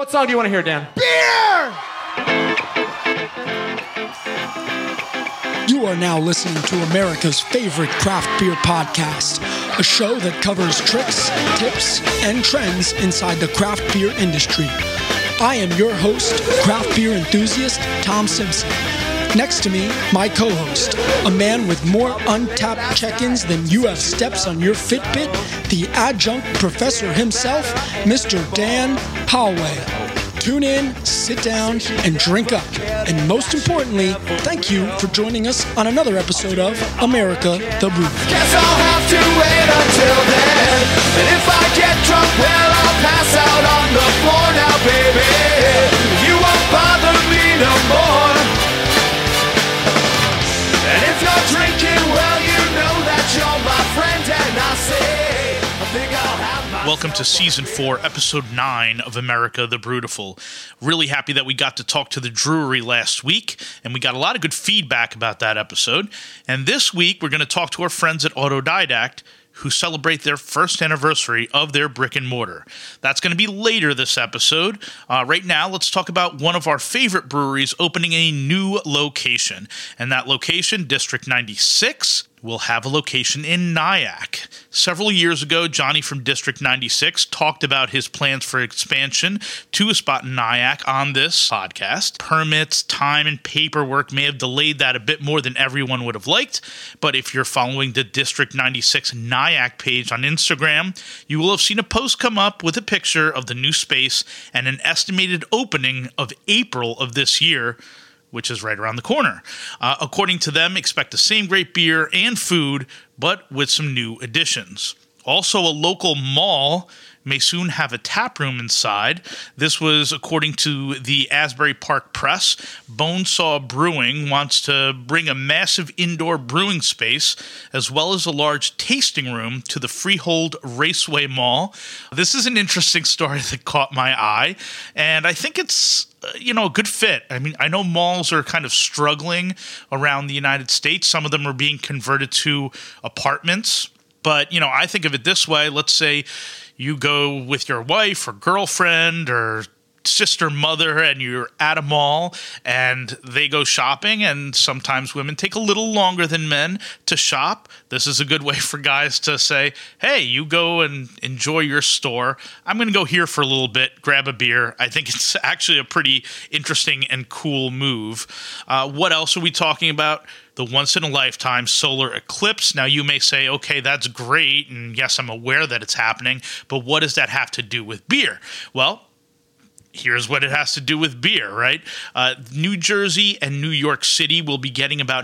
What song do you want to hear, Dan? Beer! You are now listening to America's favorite craft beer podcast, a show that covers tricks, tips, and trends inside the craft beer industry. I am your host, craft beer enthusiast Tom Simpson. Next to me, my co-host, a man with more untapped check-ins than you have steps on your Fitbit, the adjunct professor himself, Mr. Dan Howay. Tune in, sit down, and drink up. And most importantly, thank you for joining us on another episode of America the Brew. Guess I'll have to wait until then. And if I get drunk, well, I'll pass out on the floor now, baby. You won't bother me no more. And if you're drinking, well, you know that you're my friend. And I say, I think I'll have my... Welcome to Season 4, Episode 9 of America the Brutiful. Really happy that we got to talk to the brewery last week, and we got a lot of good feedback about that episode. And this week, we're going to talk to our friends at Autodidact, who celebrate their first anniversary of their brick and mortar. That's going to be later this episode. Right now, let's talk about one of our favorite breweries opening a new location. And that location, District 96, will have a location in Nyack. Several years ago, Johnny from District 96 talked about his plans for expansion to a spot in Nyack on this podcast. Permits, time, and paperwork may have delayed that a bit more than everyone would have liked, but if you're following the District 96 Nyack page on Instagram, you will have seen a post come up with a picture of the new space and an estimated opening of April of this year, which is right around the corner. According to them, expect the same great beer and food, but with some new additions. Also, a local mall may soon have a tap room inside. This was according to the Asbury Park Press. Bonesaw Brewing wants to bring a massive indoor brewing space as well as a large tasting room to the Freehold Raceway Mall. This is an interesting story that caught my eye, and I think it's a good fit. I mean, I know malls are kind of struggling around the United States. Some of them are being converted to apartments. But, I think of it this way. Let's say you go with your wife or girlfriend or sister, mother, and you're at a mall and they go shopping, and sometimes women take a little longer than men to shop. This is a good way for guys to say, hey, you go and enjoy your store. I'm going to go here for a little bit, grab a beer. I think it's actually a pretty interesting and cool move. What else are we talking about? The once-in-a-lifetime solar eclipse. Now, you may say, okay, that's great, and yes, I'm aware that it's happening, but what does that have to do with beer? Well, here's what it has to do with beer, right? New Jersey and New York City will be getting about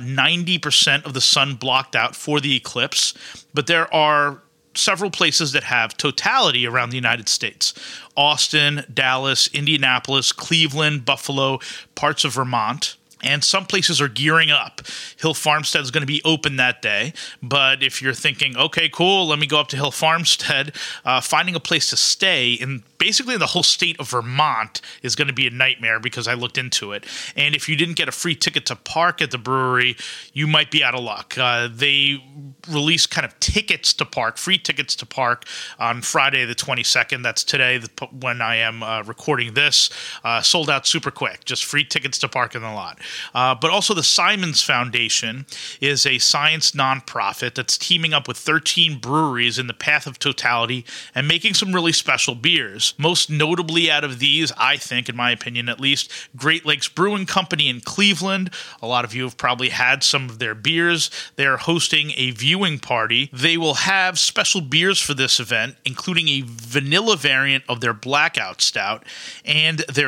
90% of the sun blocked out for the eclipse, but there are several places that have totality around the United States. Austin, Dallas, Indianapolis, Cleveland, Buffalo, parts of Vermont. And some places are gearing up. Hill Farmstead is going to be open that day. But if you're thinking, okay, cool, let me go up to Hill Farmstead, finding a place to stay in basically the whole state of Vermont is going to be a nightmare because I looked into it. And if you didn't get a free ticket to park at the brewery, you might be out of luck. They released kind of tickets to park, free tickets to park on Friday the 22nd. That's today when I am recording this. Sold out super quick, just free tickets to park in the lot. But also the Simons Foundation is a science nonprofit that's teaming up with 13 breweries in the path of totality and making some really special beers. Most notably out of these, I think, in my opinion at least, Great Lakes Brewing Company in Cleveland. A lot of you have probably had some of their beers. They're hosting a viewing party. They will have special beers for this event, including a vanilla variant of their Blackout Stout and their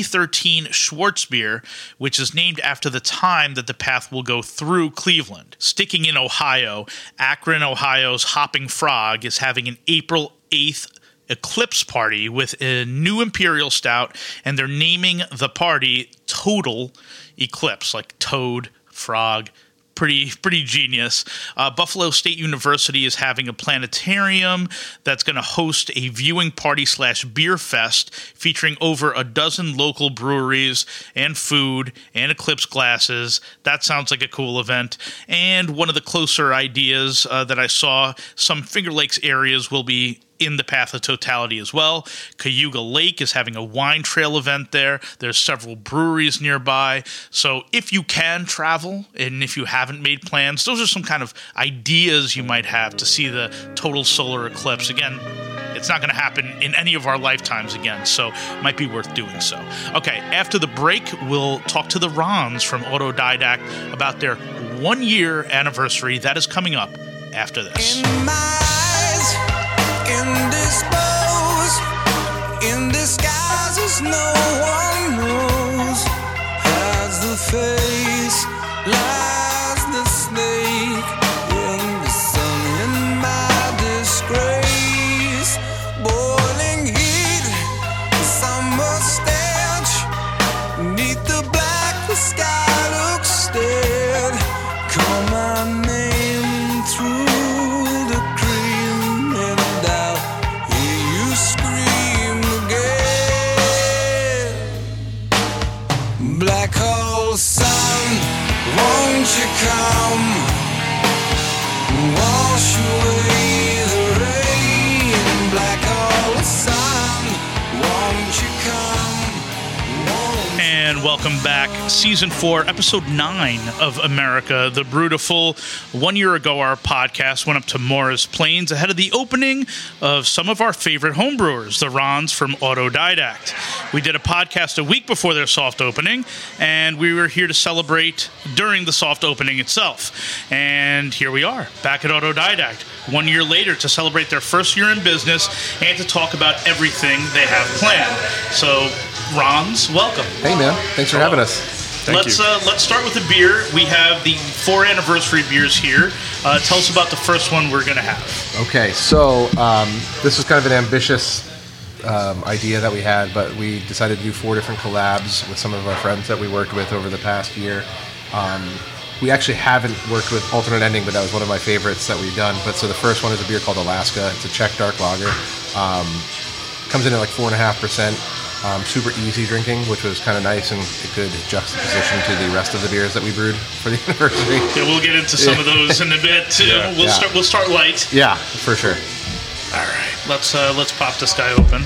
313 Schwarzbier, which is named after the time that the path will go through Cleveland. Sticking in Ohio, Akron, Ohio's Hopping Frog is having an April 8th Eclipse party with a new Imperial Stout, and they're naming the party Total Eclipse, like toad, frog. Pretty genius. Buffalo State University is having a planetarium that's going to host a viewing party / beer fest featuring over a dozen local breweries and food and eclipse glasses. That sounds like a cool event. And one of the closer ideas that I saw, some Finger Lakes areas will be in the path of totality as well. Cayuga Lake is having a wine trail event there. There's several breweries nearby. So if you can travel, and if you haven't made plans, those are some kind of ideas you might have to see the total solar eclipse. Again, it's not going to happen in any of our lifetimes again, so it might be worth doing so. Okay, after the break, we'll talk to the Rons from Autodidact about their 1-year anniversary. That is coming up after this. In my eyes, indisposed, in disguises no one knows, hides the face, lies the snake, in the sun, in my disgrace, boiling heat, summer stench, neath the black, the sky looks dead, call my name through the cream, and I'll hear you scream again. Black hole sun, won't you come, wash away the rain. Black hole sun, won't you come, won't you. And welcome back. Season 4, Episode 9 of America the Brutiful. 1 year ago, our podcast went up to Morris Plains ahead of the opening of some of our favorite homebrewers, the Rons from Autodidact. We did a podcast a week before their soft opening, and we were here to celebrate during the soft opening itself. And here we are, back at Autodidact, 1 year later, to celebrate their first year in business and to talk about everything they have planned. So, Rons, welcome. Hey, man. Thanks for having us. Let's start with the beer. We have the 4 anniversary beers here. Tell us about the first one we're going to have. Okay, so this was kind of an ambitious idea that we had, but we decided to do 4 different collabs with some of our friends that we worked with over the past year. We actually haven't worked with Alternate Ending, but that was one of my favorites that we've done. But so the first one is a beer called Alaska. It's a Czech dark lager. Comes in at like 4.5%. Super easy drinking, which was kind of nice and a good juxtaposition to the rest of the beers that we brewed for the anniversary. Yeah, we'll get into some of those in a bit too. We'll start light. Yeah, for sure. All right, let's pop this guy open.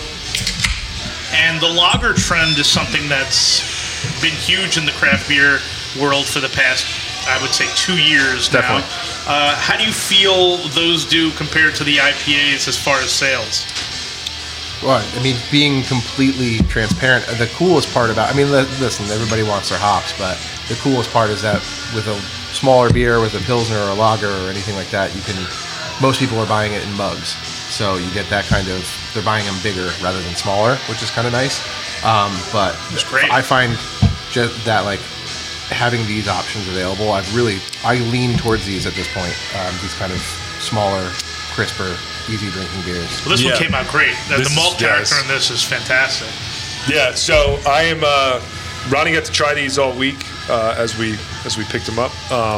And the lager trend is something that's been huge in the craft beer world for the past, I would say, 2 years Definitely. now. How do you feel those do compared to the IPAs as far as sales? Well, I mean, being completely transparent, the coolest part about, I mean, listen, everybody wants their hops, but the coolest part is that with a smaller beer, with a Pilsner or a lager or anything like that, most people are buying it in mugs. So you get that kind of, they're buying them bigger rather than smaller, which is kind of nice. But I find just that, like, having these options available, I lean towards these at this point, these kind of smaller, crisper, easy drinking beers. Well, this one came out great. The malt character in this is fantastic. Yeah, so I am. Ronnie got to try these all week as we picked them up.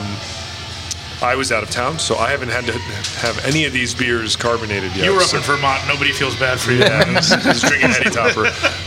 I was out of town, so I haven't had to have any of these beers carbonated yet. You were up in Vermont. Nobody feels bad for you. Just drinking Heady Topper.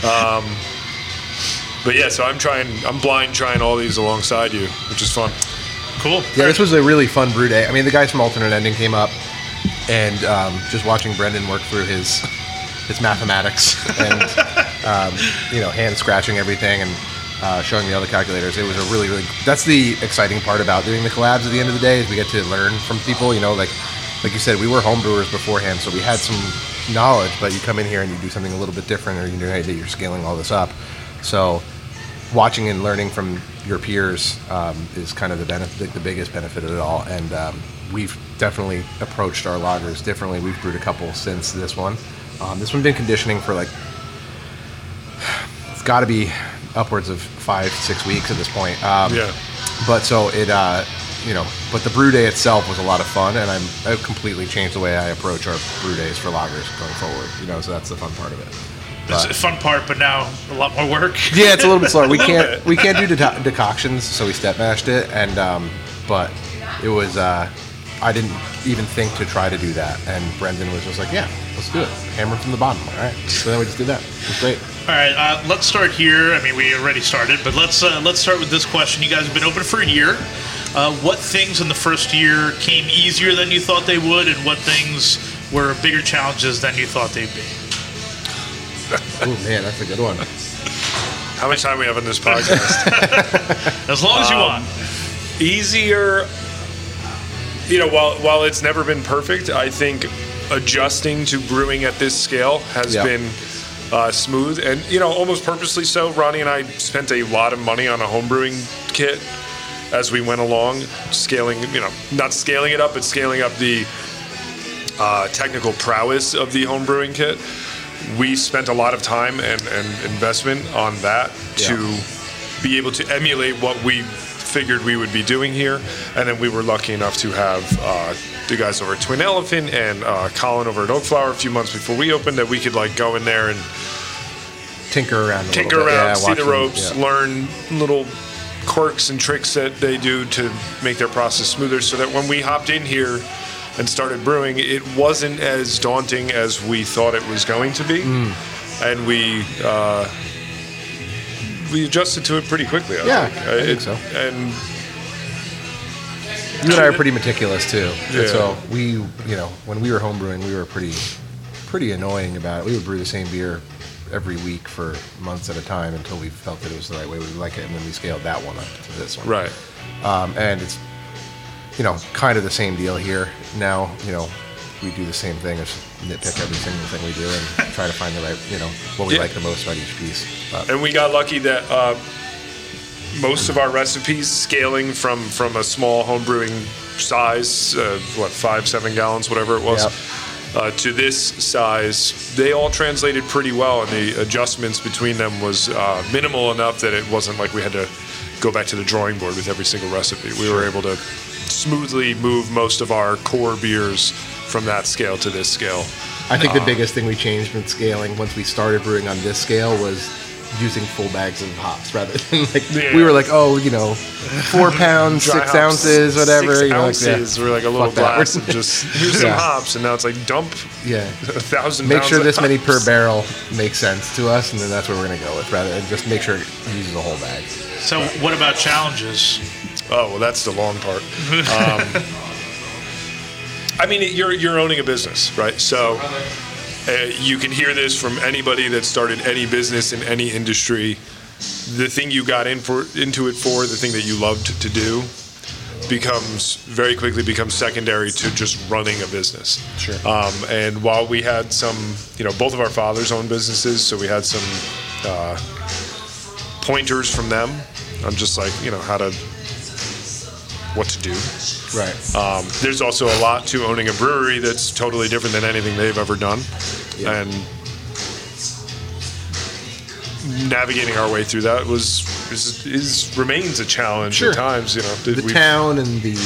But yeah, so I'm blind trying all these alongside you, which is fun. Cool. Yeah, this was a really fun brew day. I mean, the guys from Alternate Ending came up, and just watching Brendan work through his mathematics and hand scratching everything and showing me all the calculators. It was a really, really. That's the exciting part about doing the collabs. At the end of the day, is we get to learn from people. You know, like you said, we were homebrewers beforehand, so we had some knowledge. But you come in here and you do something a little bit different, or you're scaling all this up. So watching and learning from your peers is kind of the biggest benefit of it all. And we've definitely approached our lagers differently. We've brewed a couple since this one. This one's been conditioning for it's got to be upwards of 5-6 weeks at this point. But so it, but the brew day itself was a lot of fun, and I've completely changed the way I approach our brew days for lagers going forward. So that's the fun part of it. It's a fun part, but now a lot more work. Yeah, it's a little bit slower. We can't do decoctions, so we step mashed it, and but it was. I didn't even think to try to do that, and Brendan was just like, "Yeah, let's do it. Hammer from the bottom." All right, so then we just did that. It was great. All right, let's start here. I mean, we already started, but let's start with this question. You guys have been open for a year. What things in the first year came easier than you thought they would, and what things were bigger challenges than you thought they'd be? Oh man, that's a good one. How much time we have on this podcast? As long as you want. Easier. While it's never been perfect, I think adjusting to brewing at this scale has been smooth, and almost purposely so. Ronnie and I spent a lot of money on a home brewing kit as we went along, scaling, not scaling it up, but scaling up the technical prowess of the home brewing kit. We spent a lot of time and investment on that to be able to emulate what we figured we would be doing here, and then we were lucky enough to have the guys over at Twin Elephant and Colin over at Oak Flower a few months before we opened, that we could go in there and tinker around, see the ropes, learn little quirks and tricks that they do to make their process smoother, so that when we hopped in here and started brewing, it wasn't as daunting as we thought it was going to be, and we adjusted to it pretty quickly. I think so. And you and I are pretty meticulous too. Yeah. So we, when we were homebrewing, we were pretty annoying about it. We would brew the same beer every week for months at a time until we felt that it was the right way we would like it, and then we scaled that one up to this one. Right. And it's, kind of the same deal here. Now, we do the same thing, just nitpick every single thing we do and try to find the right, what we like the most about each piece. And we got lucky that most of our recipes, scaling from a small home brewing size, 5-7 gallons, whatever it was, to this size, they all translated pretty well, and the adjustments between them was minimal enough that it wasn't like we had to go back to the drawing board with every single recipe. We were able to smoothly move most of our core beers from that scale to this scale. I think the biggest thing we changed when scaling, once we started brewing on this scale, was using full bags of hops rather than we were 4 pounds, 6 ounces, whatever. 6 ounces. We're a little glass of just here's some hops, and now it's dump 1,000 pounds. Make sure this of many hops per barrel makes sense to us, and then that's what we're going to go with, rather than just make sure it uses a whole bag. So what about challenges? Oh, well, that's the long part. I mean, you're owning a business, right? So you can hear this from anybody that started any business in any industry. The thing you got into it for, the thing that you loved to do, very quickly becomes secondary to just running a business. Sure. And while we had some, both of our fathers owned businesses, so we had some pointers from them on just what to do. Right. There's also a lot to owning a brewery that's totally different than anything they've ever done. Yeah. And navigating our way through that remains a challenge at times. The town and the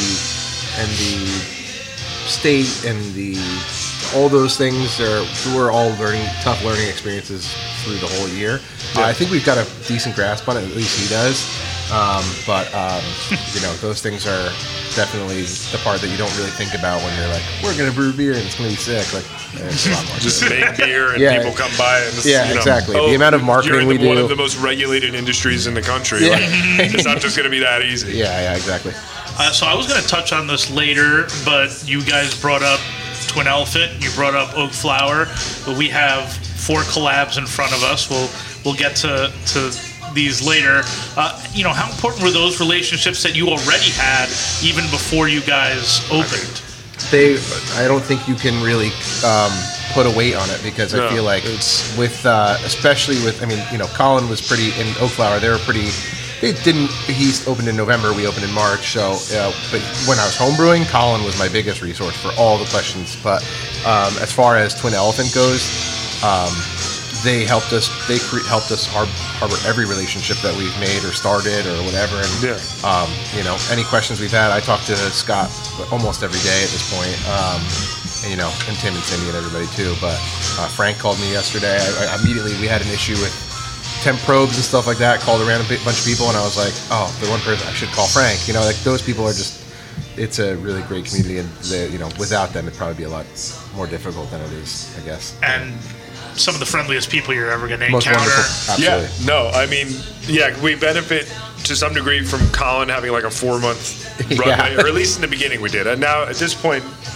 state and all those things were all tough learning experiences through the whole year. I think we've got a decent grasp on it, at least he does. But those things are definitely the part that you don't really think about when you're we're going to brew beer and it's going to be sick. It's a lot more. Just make beer and people come by and exactly. The amount of marketing we do. One of the most regulated industries in the country. It's not just going to be that easy. Yeah, exactly. So I was going to touch on this later, but you guys brought up Twin Elephant, you brought up Oak Flower, but we have 4 collabs in front of us. We'll get to these later. How important were those relationships that you already had even before you guys opened? I don't think you can really put a weight on it, because I feel like it's especially with, Colin was pretty, in Oak Flower, he opened in November, we opened in March, so, but when I was homebrewing, Colin was my biggest resource for all the questions. But as far as Twin Elephant goes, they helped us harbor every relationship that we've made or started or whatever. And, any questions we've had, I talk to Scott almost every day at this point. And Tim and Cindy and everybody too. But Frank called me yesterday. I immediately, we had an issue with temp probes and stuff like that, called around a bunch of people, and I was like, oh, the one person I should call Frank. Those people are just, it's a really great community, and without them it'd probably be a lot more difficult than it is, I guess. And some of the friendly people you're ever going to encounter. Yeah, no, we benefit to some degree from Colin having a 4-month run, or at least in the beginning we did. And now at this point,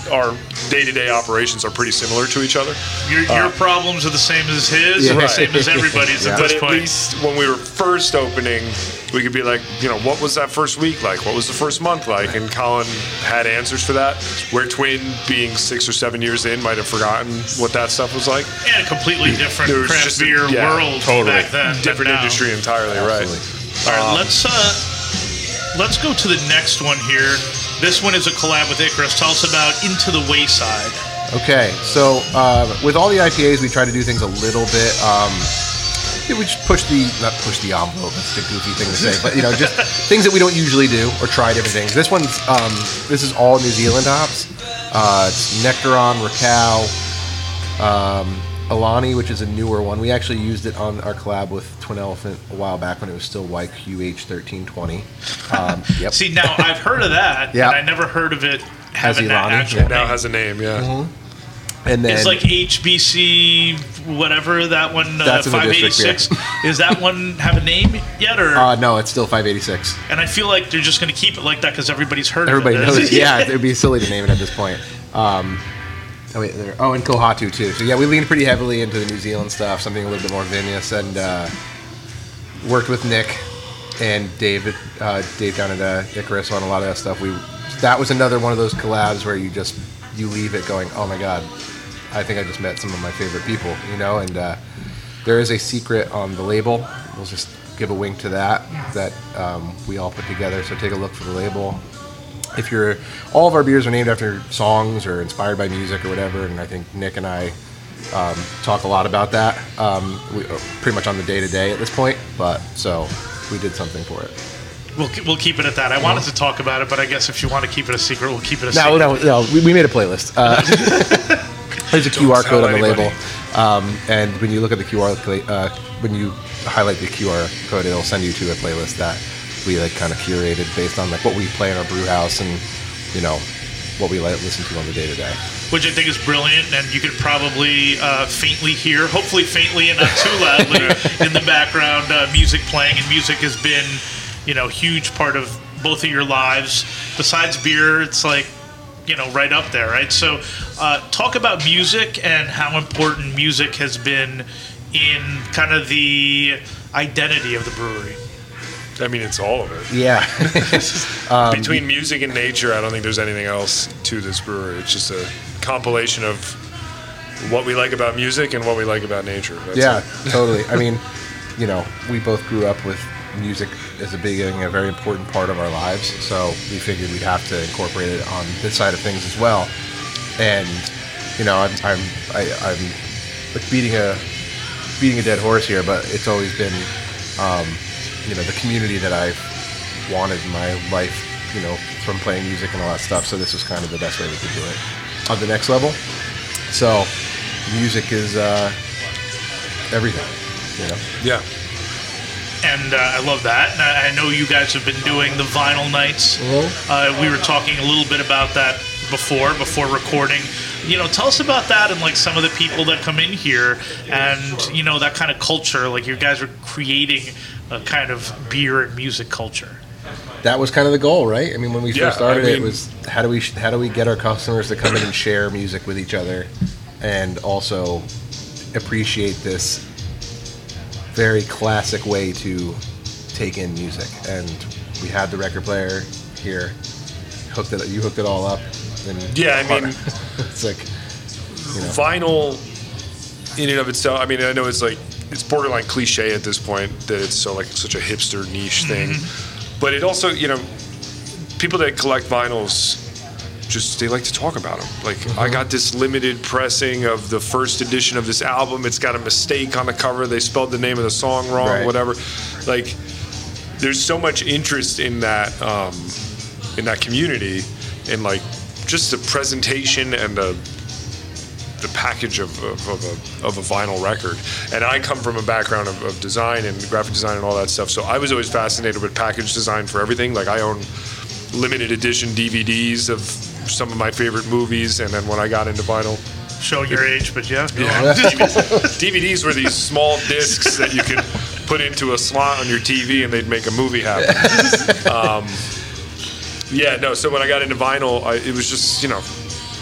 our day-to-day operations are pretty similar to each other. Your problems are the same as his, Yeah. and the Right. same as everybody's at But this at point. least when we were first opening, we could be like, what was that first week like? What was the first month like? And Colin had answers for that. Where Twin, being 6 or 7 years in, might have forgotten what that stuff was like. And a completely different There was craft just a- beer yeah, world totally. back then. than Different now. industry entirely, right? Absolutely. All right, let's go to the next one here. This one is a collab with Icarus. Tell us about Into the Wayside. Okay, so with all the IPAs, we try to do things a little bit. We just not push the envelope. That's a goofy thing to say, but just things that we don't usually do or try different things. This is all New Zealand hops. It's Nectaron, Raquel, Alani, which is a newer one. We actually used it on our collab with Twin Elephant a while back when it was still YQH1320. Yep. See, now I've heard of that, Yeah. and I never heard of it having that Ilani, actual yeah. Now name. has a name, yeah. And then It's like HBC, whatever that one, That's in the district 586. Is that one have a name yet, or? no, it's still 586. And I feel like they're just going to keep it like that because everybody's heard Everybody of it. knows it. Yeah, it would be silly to name it at this point. And Kohatu too. So yeah, we leaned pretty heavily into the New Zealand stuff, something a little bit more vinous, and worked with Nick and Dave down at Icarus on a lot of that stuff. That was another one of those collabs where you leave it going, oh my god, I think I just met some of my favorite people, and there is a secret on the label. We'll just give a wink to that we all put together, so take a look for the label. All of our beers are named after songs or inspired by music or whatever, and I think Nick and I talk a lot about that. We pretty much on the day-to-day at this point, but so we did something for it. We'll keep it at that. I wanted to talk about it, but I guess if you want to keep it a secret, we'll keep it a secret. No, we made a playlist. There's a QR code on the anybody. label, and when you look at the QR, when you highlight the QR code, it'll send you to a playlist that we kind of curated based on what we play in our brew house and what we listen to on the day-to-day. Which I think is brilliant, and you could probably faintly hear, hopefully faintly and not too loudly, in the background, music playing. And music has been, huge part of both of your lives. Besides beer, it's right up there, right? So talk about music and how important music has been in kind of the identity of the brewery. I mean, it's all of it. Yeah. Between music and nature, I don't think there's anything else to this brewery. It's just a compilation of what we like about music and what we like about nature. That's Yeah, it. totally. I mean, we both grew up with music as a very important part of our lives, so we figured we'd have to incorporate it on this side of things as well. And I'm beating a dead horse here, but it's always been the community that I've wanted in my life, from playing music and all that stuff. So this was kind of the best way we could do it on the next level. So music is everything, Yeah. And I love that. And I know you guys have been doing the vinyl nights. We were talking a little bit about that before recording. Tell us about that and some of the people that come in here and that kind of culture. You guys are creating a kind of beer and music culture. That was kind of the goal, right? I mean, when we Yeah, first started, I mean- it was how do we get our customers to come in and share music with each other, and also appreciate this very classic way to take in music. And we had the record player here, you hooked it all up. And Yeah, I mean, it's vinyl in and of itself, I mean, I know it's borderline cliche at this point that it's such a hipster niche thing. But it also, people that collect vinyls, they like to talk about them. I got this limited pressing of the first edition of this album. It's got a mistake on the cover. They spelled the name of the song wrong, Right. whatever. There's so much interest in that community, and just the presentation and the package of a vinyl record. And I come from a background of design and graphic design and all that stuff, so I was always fascinated with package design for everything. I own limited edition DVDs of some of my favorite movies, and then when I got into vinyl, Showing your age, but yeah. DVDs were these small discs that you could put into a slot on your TV and they'd make a movie happen. So when I got into vinyl, it was just,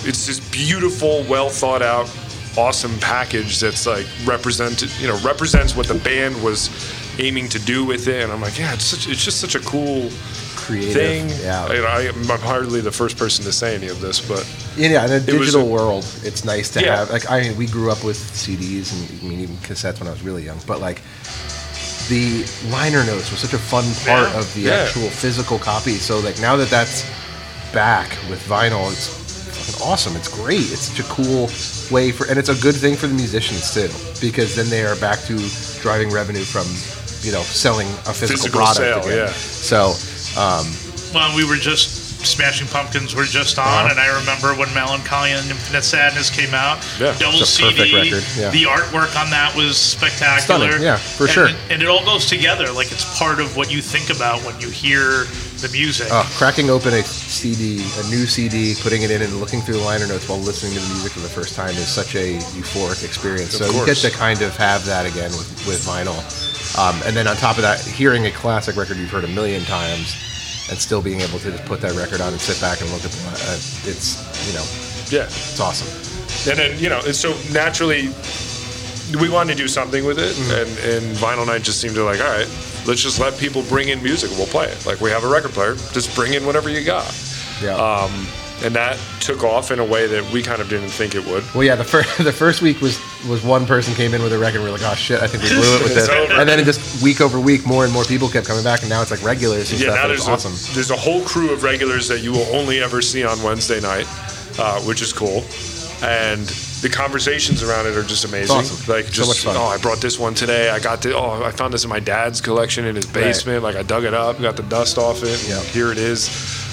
it's this beautiful, well thought out, awesome package that's like represents what the band was aiming to do with it. And I'm like, yeah, it's just such a cool Creative thing. Yeah. I'm hardly the first person to say any of this, but Yeah, in a digital world, it's nice to Yeah. have. Like, we grew up with CDs and even cassettes when I was really young. But like, the liner notes was such a fun part Yeah. of the Yeah. actual physical copy. So like, now that that's back with vinyl, it's fucking awesome. It's great. It's such a cool way and it's a good thing for the musicians too, because then they are back to driving revenue from, selling a physical product sale. again. Yeah. So. Well, we were just Smashing Pumpkins were just on, and I remember when Melancholy and Infinite Sadness came out. Yeah. Double It's a perfect CD. record, yeah. The artwork on that was spectacular. Stunning, yeah, for And- sure. And it all goes together. Like, it's part of what you think about when you hear the music. Cracking open a CD, a new CD, putting it in and looking through the liner notes while listening to the music for the first time is such a euphoric experience. So you get to kind of have that again with vinyl. And then on top of that, hearing a classic record you've heard a million times and still being able to just put that record on and sit back and look at it's awesome. And then, and so naturally, we wanted to do something with it, and Vinyl Night just seemed to like, all right, let's just let people bring in music and we'll play it. Like, we have a record player, just bring in whatever you got. Yeah. And that took off in a way that we kind of didn't think it would. Well, yeah, the first week was one person came in with a record, and we were like, oh shit, I think we blew it with this. over. And then it just week over week, more and more people kept coming back, and now it's like regulars and stuff. Now And it's awesome. there's a whole crew of regulars that you will only ever see on Wednesday night, which is cool. And the conversations around it are just amazing. It's awesome. Like, So just, much fun. I brought this one today. I found this in my dad's collection in his basement. Like, I dug it up, got the dust off it. Yeah. Here it is.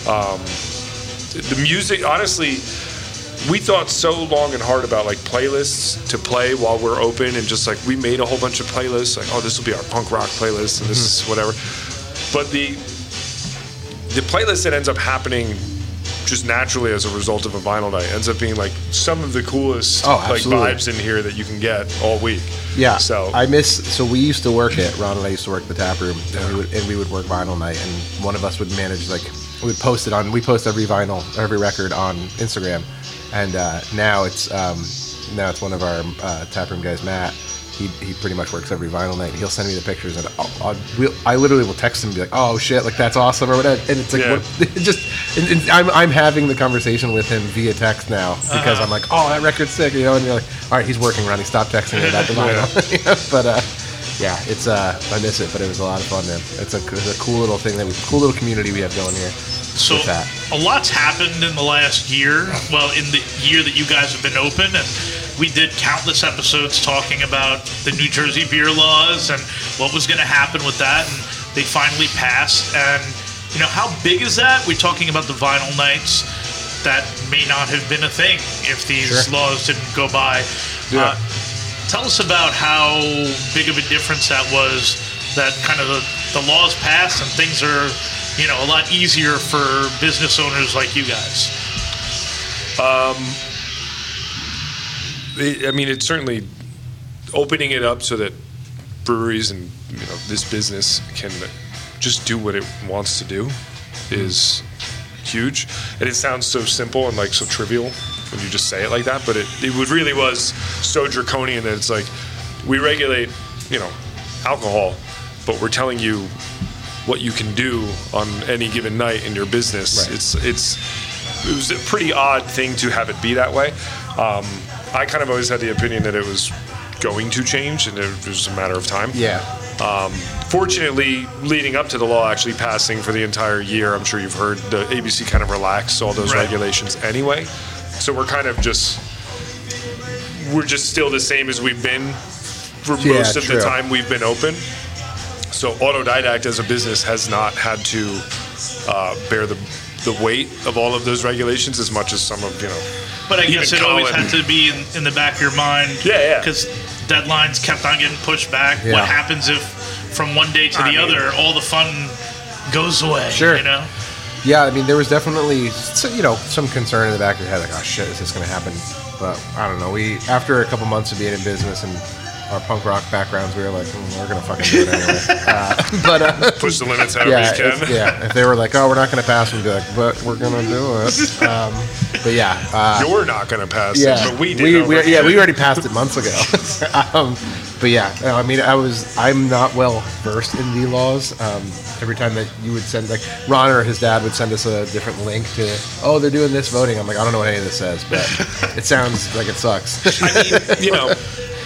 The music, honestly, we thought so long and hard about like playlists to play while we're open, and just like we made a whole bunch of playlists. Like, oh, this will be our punk rock playlist, and this is whatever. But the playlist that ends up happening just naturally as a result of a vinyl night ends up being like some of the coolest like absolutely. vibes in here that you can get all week. Yeah. So So we used to work it. Ron and I used to work the tap room, and we would work vinyl night, and one of us would manage we post every record on Instagram, and now it's one of our tap room guys, Matt. He pretty much works every vinyl night. He'll send me the pictures, and I literally will text him and be like, "Oh shit, like that's awesome" or whatever. And it's like, I'm having the conversation with him via text now because I'm like, "Oh, that record's sick," and you're like, "All right, he's working, Ronnie. Stop texting me about the vinyl." But it's I miss it, but it was a lot of fun, man. It's a cool little thing cool little community we have going here. So with that. a lot's happened in the last year. Well, in the year that you guys have been open, and we did countless episodes talking about the New Jersey beer laws and what was going to happen with that, and they finally passed. And how big is that? We're talking about the vinyl nights that may not have been a thing if these laws didn't go by. Yeah. Tell us about how big of a difference that was. That kind of the laws passed and things are a lot easier for business owners like you guys. It's certainly opening it up so that breweries and this business can just do what it wants to do is huge. And it sounds so simple and like so trivial when you just say it like that, but it really was so draconian that it's like we regulate alcohol, but we're telling you what you can do on any given night in your business. Right. It was a pretty odd thing to have it be that way. I kind of always had the opinion that it was going to change and it was a matter of time. Yeah. Fortunately, leading up to the law actually passing for the entire year, I'm sure you've heard the ABC kind of relaxed all those regulations anyway. So we're kind of just still the same as we've been for most of the time we've been open. So Autodidact as a business has not had to bear the weight of all of those regulations as much as some of, But I guess it always had to be in the back of your mind. Yeah. Because deadlines kept on getting pushed back. Yeah. What happens if from one day to the other, all the fun goes away? Sure. Yeah, there was definitely, some concern in the back of your head, like, oh shit, is this going to happen? But I don't know. After a couple months of being in business and our punk rock backgrounds, we were like, we're gonna fucking do it anyway. But Push the limits however yeah, you can. if they were like, oh, we're not gonna pass, we'd be like, but we're gonna do it. But yeah, You're not going to pass it, yeah, but we did. we already passed it months ago. But yeah, I mean, I'm not well versed in the laws. Every time that you would send, like Ron or his dad would send us a different link to, oh, they're doing this voting. I'm like, I don't know what any of this says, but it sounds like it sucks. I mean, you know,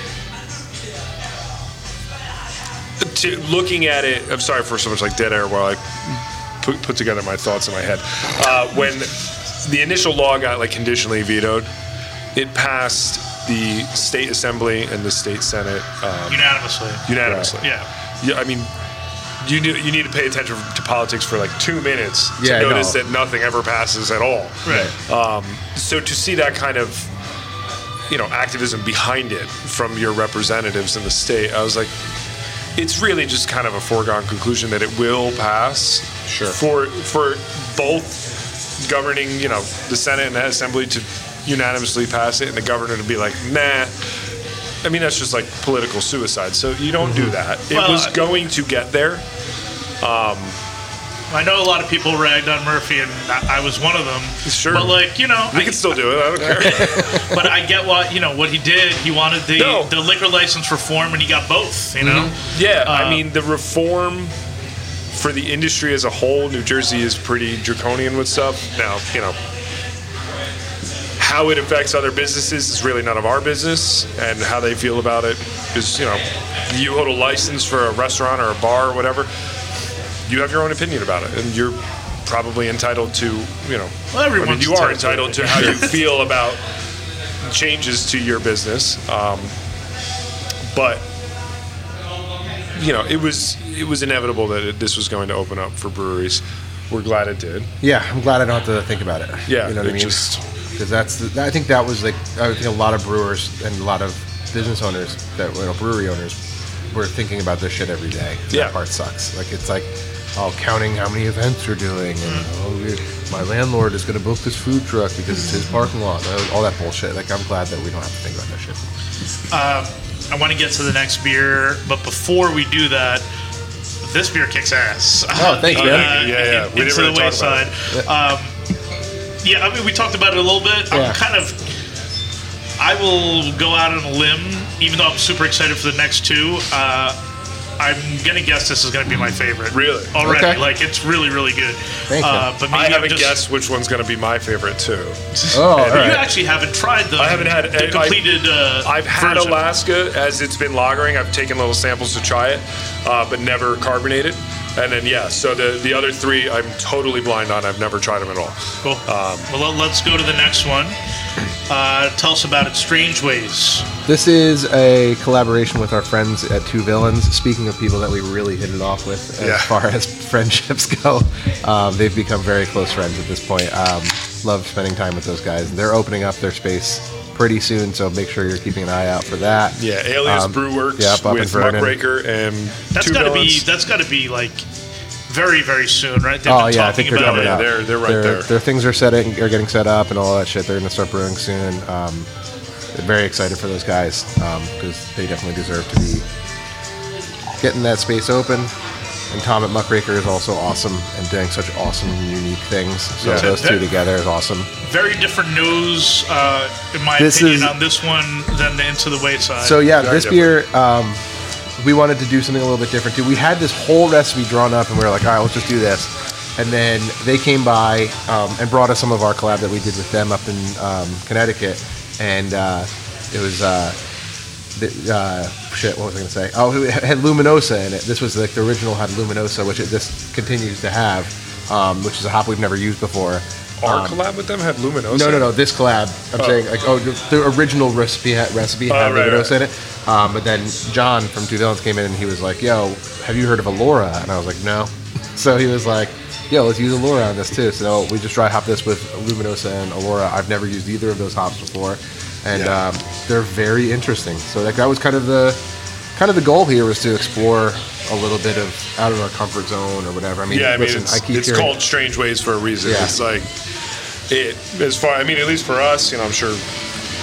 looking at it, I'm sorry for so much like dead air while I put together my thoughts in my head. When the initial law got like conditionally vetoed, it passed the state assembly and the state senate unanimously. Unanimously. Yeah. I mean, you need to pay attention to politics for like 2 minutes to notice that nothing ever passes at all. Right. So to see that kind of, activism behind it from your representatives in the state, I was like, it's really just kind of a foregone conclusion that it will pass. Sure. For both governing, the Senate and the Assembly to unanimously pass it, and the governor to be like, nah. I mean, that's just like political suicide. So you don't do that. It was going to get there. I know a lot of people ragged on Murphy, and I was one of them. Sure. But we can still do it. I don't care. But I get what he did. He wanted the liquor license reform, and he got both. Yeah, I mean, the reform for the industry as a whole, New Jersey is pretty draconian with stuff. Now, how it affects other businesses is really none of our business, and how they feel about it is, you hold a license for a restaurant or a bar or whatever, you have your own opinion about it, and you're probably entitled to, everyone's you are entitled to how you feel about changes to your business. But it was inevitable that this was going to open up for breweries. We're glad it did. Yeah, I'm glad I don't have to think about it. Yeah, you know what I mean? Because I think that was like, I think a lot of brewers and a lot of business owners brewery owners were thinking about this shit every day. Yeah. That part sucks. Like, it's like, counting how many events you're doing, and my landlord is going to book this food truck because it's his parking lot, all that bullshit. Like, I'm glad that we don't have to think about that shit. I want to get to the next beer, but before we do that, this beer kicks ass. Oh, thanks, man. Yeah. We didn't really talk about it. Yeah, I mean, we talked about it a little bit. Yeah. I will go out on a limb, even though I'm super excited for the next two. I'm going to guess this is going to be my favorite. Really? Already. Okay. Like, it's really, really good. Thank you. But maybe I haven't guessed which one's going to be my favorite, too. Oh, all right. You actually haven't tried the completed I've had version. Alaska as it's been lagering. I've taken little samples to try it, but never carbonated. And then, so the other three I'm totally blind on. I've never tried them at all. Cool. Well, let's go to the next one. Tell us about it, Strange Ways. This is a collaboration with our friends at Two Villains. Speaking of people that we really hit it off with as far as friendships go, they've become very close friends at this point. Love spending time with those guys. They're opening up their space pretty soon, so make sure you're keeping an eye out for that. Yeah, Alias Brewworks up with Muckraker and that's Two Villains. That's got to be like very, very soon, right? They've Oh been yeah, I talking think they're about coming it. out. They're right there. Their things are getting set up and all that shit. They're going to start brewing soon. They're very excited for those guys because they definitely deserve to be getting that space open. And Tom at Muckraker is also awesome and doing such awesome, unique things. So those two together is awesome. Very different nose, in my opinion, on this one than the Into the Wayside. So yeah, Very this beer, we wanted to do something a little bit different too. We had this whole recipe drawn up, and we were like, all right, let's just do this. And then they came by and brought us some of our collab that we did with them up in Connecticut, and it was what was I going to say? Oh, it had Luminosa in it. This was like the original had Luminosa, which this continues to have, which is a hop we've never used before. Our collab with them had Luminosa? No. This collab. I'm saying, like, the original recipe had Luminosa in it. But then John from Two Villains came in and he was like, yo, have you heard of Allura? And I was like, no. So he was like, yo, let's use Allura on this too. So we just dry hop this with Luminosa and Allura. I've never used either of those hops before. And they're very interesting. So that was kind of the goal here, was to explore a little bit of out of our comfort zone or whatever. I mean, it's called Strange Ways for a reason. Yeah. It's like at least for us, I'm sure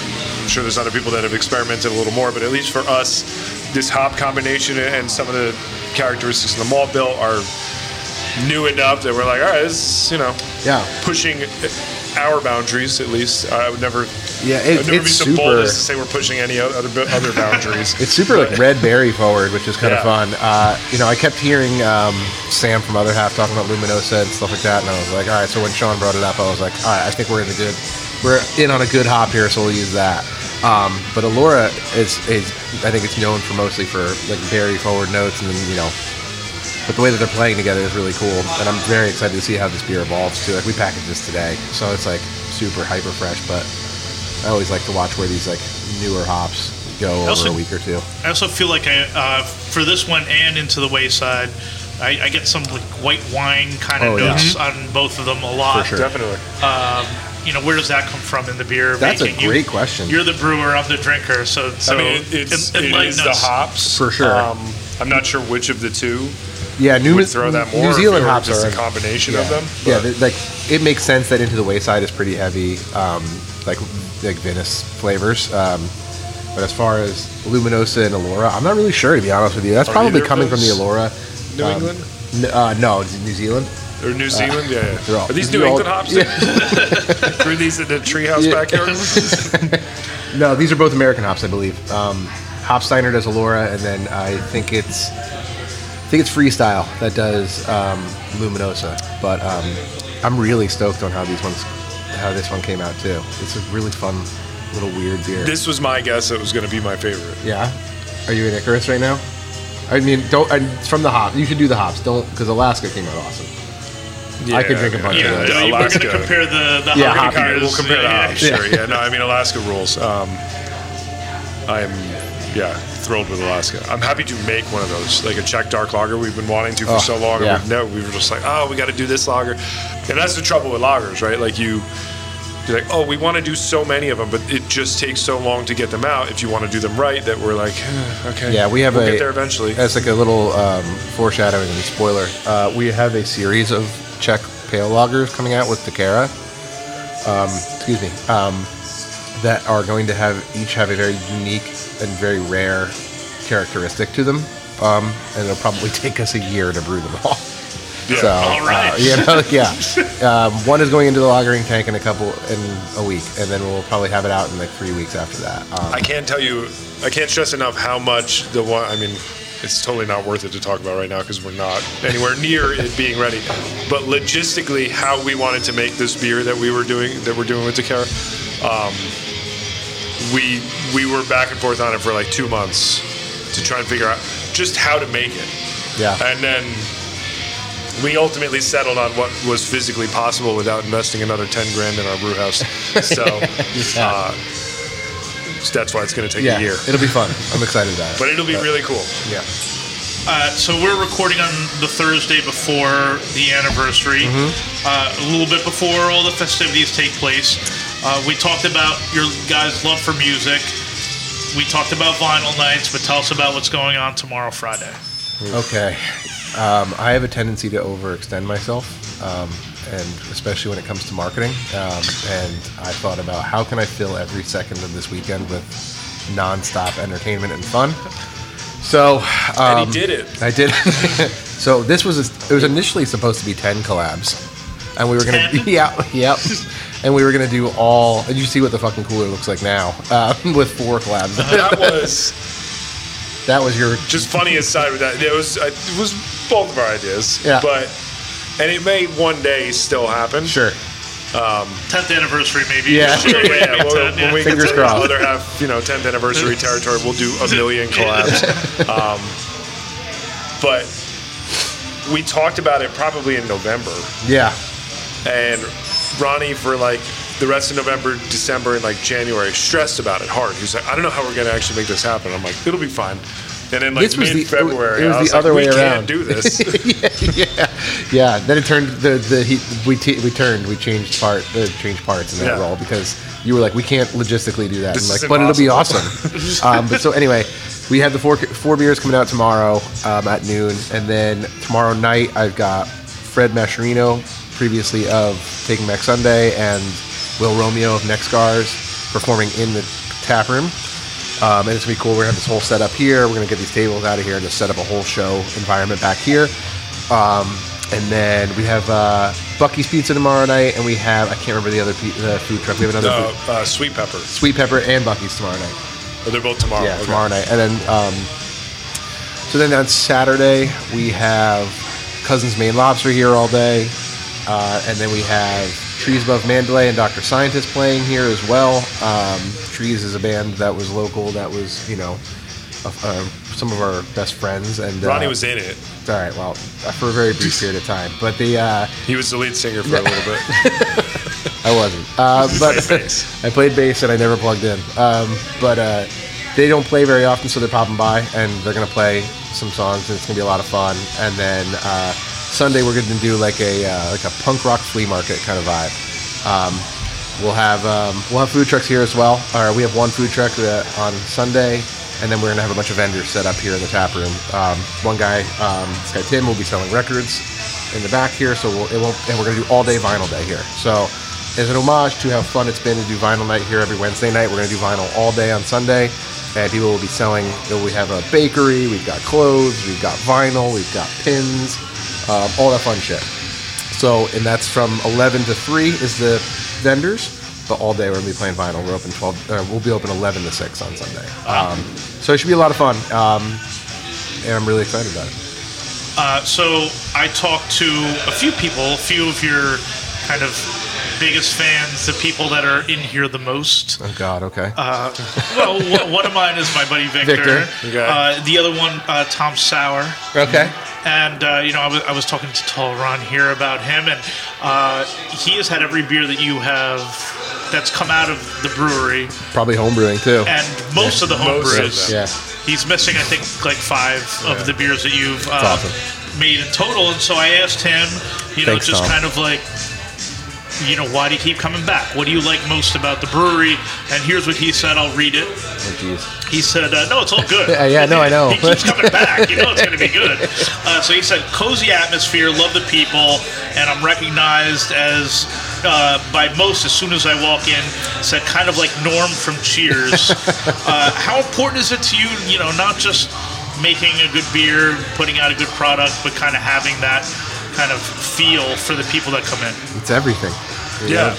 sure there's other people that have experimented a little more, but at least for us, this hop combination and some of the characteristics in the malt bill are new enough that we're like, all right, this is, pushing our boundaries, at least. I would never, I'd never be so bold as to say we're pushing any other boundaries. It's super like red berry forward, which is kind of fun. I kept hearing Sam from Other Half talking about Luminosa and stuff like that, and I was like, all right. So when Sean brought it up, I was like, all right, I think we're in on a good hop here, so we'll use that. But Elora is I think it's known for mostly for like berry forward notes, and then but the way that they're playing together is really cool, and I'm very excited to see how this beer evolves too. Like we packaged this today, so it's like super hyper fresh. But I always like to watch where these like newer hops go over a week or two. I also feel like for this one and Into the Wayside, I get some like white wine kind of notes on both of them a lot. For sure. Definitely. Where does that come from in the beer That's making? A great question. You're the brewer, I'm the drinker, so I mean, it is the hops for sure. I'm not sure which of the two. Yeah, would throw that more. New Zealand hops just are a combination of them. But. Yeah, like it makes sense that Into the Wayside is pretty heavy, like Venice flavors. But as far as Luminosa and Elora, I'm not really sure, to be honest with you. That's probably coming from the Elora. New England? No, New Zealand. Or New Zealand? Yeah. Are these New England hops? Yeah. Were these in the treehouse backyard? No, these are both American hops, I believe. Hopsteiner does Elora, and then I think it's Freestyle that does Luminosa. But I'm really stoked on how this one came out too. It's a really fun, little weird beer. This was my guess. It was going to be my favorite. Yeah. Are you in Icarus right now? I mean, it's from the hop. You should do the hops. Don't, because Alaska came out awesome. Yeah, I could drink a bunch of those. We're going to compare the hop beers. We'll compare the hops. Sure. Yeah. No, I mean Alaska rules. I am thrilled with Alaska. I'm happy to make one of those, like a Czech dark lager. We've been wanting to for so long. Yeah. We were just like, we got to do this lager, and that's the trouble with lagers, right? Like you're like, we want to do so many of them, but it just takes so long to get them out. If you want to do them right, that we're like, okay, yeah, we'll get there eventually. That's like a little foreshadowing and spoiler. We have a series of Czech pale lagers coming out with Takara. That are going to each have a very unique and very rare characteristic to them, and it'll probably take us a year to brew them all. Yeah. So, all right. One is going into the lagering tank in a week, and then we'll probably have it out in like 3 weeks after that. I can't stress enough how much it's totally not worth it to talk about right now because we're not anywhere near it being ready. But logistically, how we wanted to make this beer that we're doing with Takara, we were back and forth on it for like 2 months to try and figure out just how to make it. Yeah. And then we ultimately settled on what was physically possible without investing another $10,000 in our brew house. So that's why it's going to take a year. It'll be fun. I'm excited about it. But it'll be really cool. Yeah. So we're recording on the Thursday before the anniversary, a little bit before all the festivities take place. We talked about your guys' love for music. We talked about vinyl nights, but tell us about what's going on tomorrow, Friday. Okay. I have a tendency to overextend myself, and especially when it comes to marketing. And I thought about how can I fill every second of this weekend with nonstop entertainment and fun. So, and he did it. I did. So it was initially supposed to be 10 collabs, and we were gonna and we were gonna do all. And you see what the fucking cooler looks like now with 4 collabs. That was your just funny aside with that. It was both of our ideas. Yeah. And it may one day still happen. Sure. 10th anniversary, maybe. Yeah. Sure, yeah. When we Fingers get to crossed. the other half, 10th anniversary territory, we'll do a million collabs. But we talked about it probably in November. Yeah. And Ronnie, for like the rest of November, December, and like January, stressed about it hard. He was like, I don't know how we're going to actually make this happen. I'm like, it'll be fine. And then like mid-February, it was the other way around. We can't do this. yeah. Then it turned we changed parts in that role because you were like, we can't logistically do that. This I'm like, but it'll be awesome. But so anyway, we have the four beers coming out tomorrow at noon, and then tomorrow night I've got Fred Mascherino, previously of Taking Back Sunday, and Will Romeo of Next Scars performing in the tap room. And it's going to be cool. We're going to have this whole setup here. We're going to get these tables out of here and just set up a whole show environment back here. And then we have Bucky's Pizza tomorrow night, and we have, I can't remember the other the food truck. We have another Sweet Pepper. Sweet Pepper and Bucky's tomorrow night. Oh, they're both tomorrow. Yeah, tomorrow night. And then, so then on Saturday, we have Cousins Maine Lobster here all day. And then we have Trees Above Mandalay and Dr. Scientist playing here as well. Trees is a band that was local, that was, some of our best friends. And Ronnie was in it. All right, well, for a very brief period of time. But he was the lead singer for a little bit. I wasn't. But I played bass and I never plugged in. But they don't play very often, so they're popping by, and they're going to play some songs, and it's going to be a lot of fun. And then Sunday we're going to do like a punk rock flea market kind of vibe. We'll have food trucks here as well. We have one food truck on Sunday, and then we're going to have a bunch of vendors set up here in the tap room. One guy, this guy Tim, will be selling records in the back here, so we're going to do all day vinyl day here. So as an homage to how fun it's been to do vinyl night here every Wednesday night, we're going to do vinyl all day on Sunday. And people will be selling, we have a bakery, we've got clothes, we've got vinyl, we've got pins, all that fun shit. So, and that's from 11 to 3 is the vendors, but all day we're going to be playing vinyl. We're open we'll be open 11 to 6 on Sunday. So it should be a lot of fun, and I'm really excited about it. So I talked to a few people, a few of your kind of biggest fans, the people that are in here the most. Oh, God, okay. Well, one of mine is my buddy Victor. Okay. The other one, Tom Sauer. Okay. And, I was talking to Tall Ron here about him, and he has had every beer that you have that's come out of the brewery. Probably home brewing, too. And most of the home brews. Yeah. He's missing, I think, like 5 of the beers that you've awesome. made in total. And so I asked him, Thanks, just Tom. kind of like, why do you keep coming back? What do you like most about the brewery? And here's what he said. I'll read it. Oh, jeez. He said, no, it's all good. Yeah, no, I know. He keeps coming back. It's going to be good. So he said, cozy atmosphere, love the people, and I'm recognized as, by most, as soon as I walk in, said kind of like Norm from Cheers. How important is it to you, not just making a good beer, putting out a good product, but kind of having that kind of feel for the people that come in? It's everything. Yeah.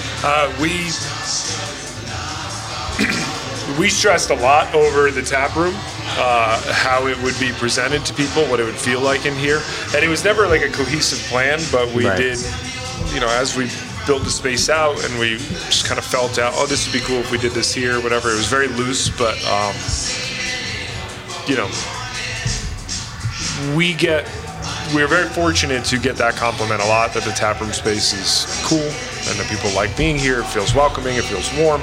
We stressed a lot over the tap room, how it would be presented to people, what it would feel like in here. And it was never like a cohesive plan, but we did, as we built the space out and we just kind of felt out, this would be cool if we did this here, whatever. It was very loose, but, we're very fortunate to get that compliment a lot, that the taproom space is cool and that people like being here. It feels welcoming, it feels warm.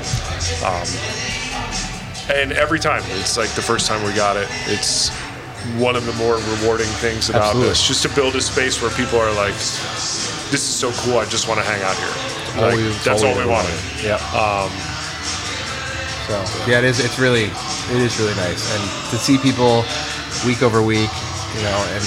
And every time, it's like the first time we got it, it's one of the more rewarding things about this, just to build a space where people are like, this is so cool, I just want to hang out here. That's all we wanted. Yeah. It is really nice. And to see people week over week, and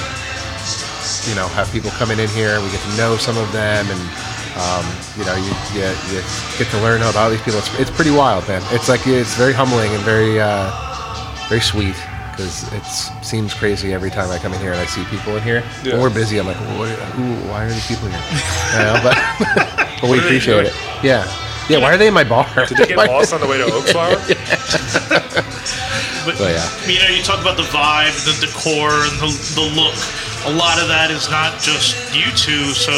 have people coming in here, we get to know some of them, and you get to learn about these people. It's pretty wild, man. It's very humbling and very very sweet, because it seems crazy every time I come in here and I see people in here. Yeah. When we're busy, I'm like, why are these people here? But we appreciate it. Yeah. Why are they in my bar? Did they get lost on the way to Oak Flower? But, So, yeah. you talk about the vibe, the decor, and the look. A lot of that is not just you two, so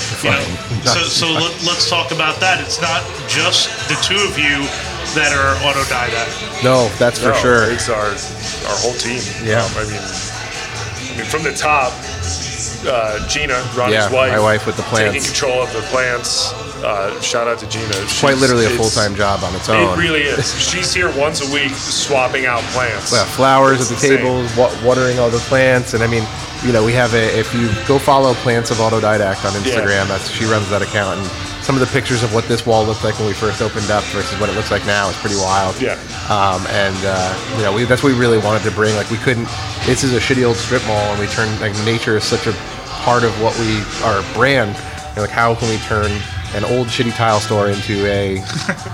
let's talk about that. It's not just the two of you that are autodidact. No, that's for sure. It's our whole team. Yeah. I mean, from the top, Gina, Ronnie's wife, my wife with the plants, taking control of the plants. Shout out to Gina. Quite literally a full-time job on its own. It really is. She's here once a week swapping out plants. Yeah, flowers It's at the tables, watering all the plants, and I mean, we have if you go follow Plants of Autodidact on Instagram, she runs that account, and some of the pictures of what this wall looked like when we first opened up versus what it looks like now is pretty wild. Yeah. That's what we really wanted to bring. Like, we couldn't. This is a shitty old strip mall, and we turned nature is such a part of what our brand. How can we turn an old shitty tile store into a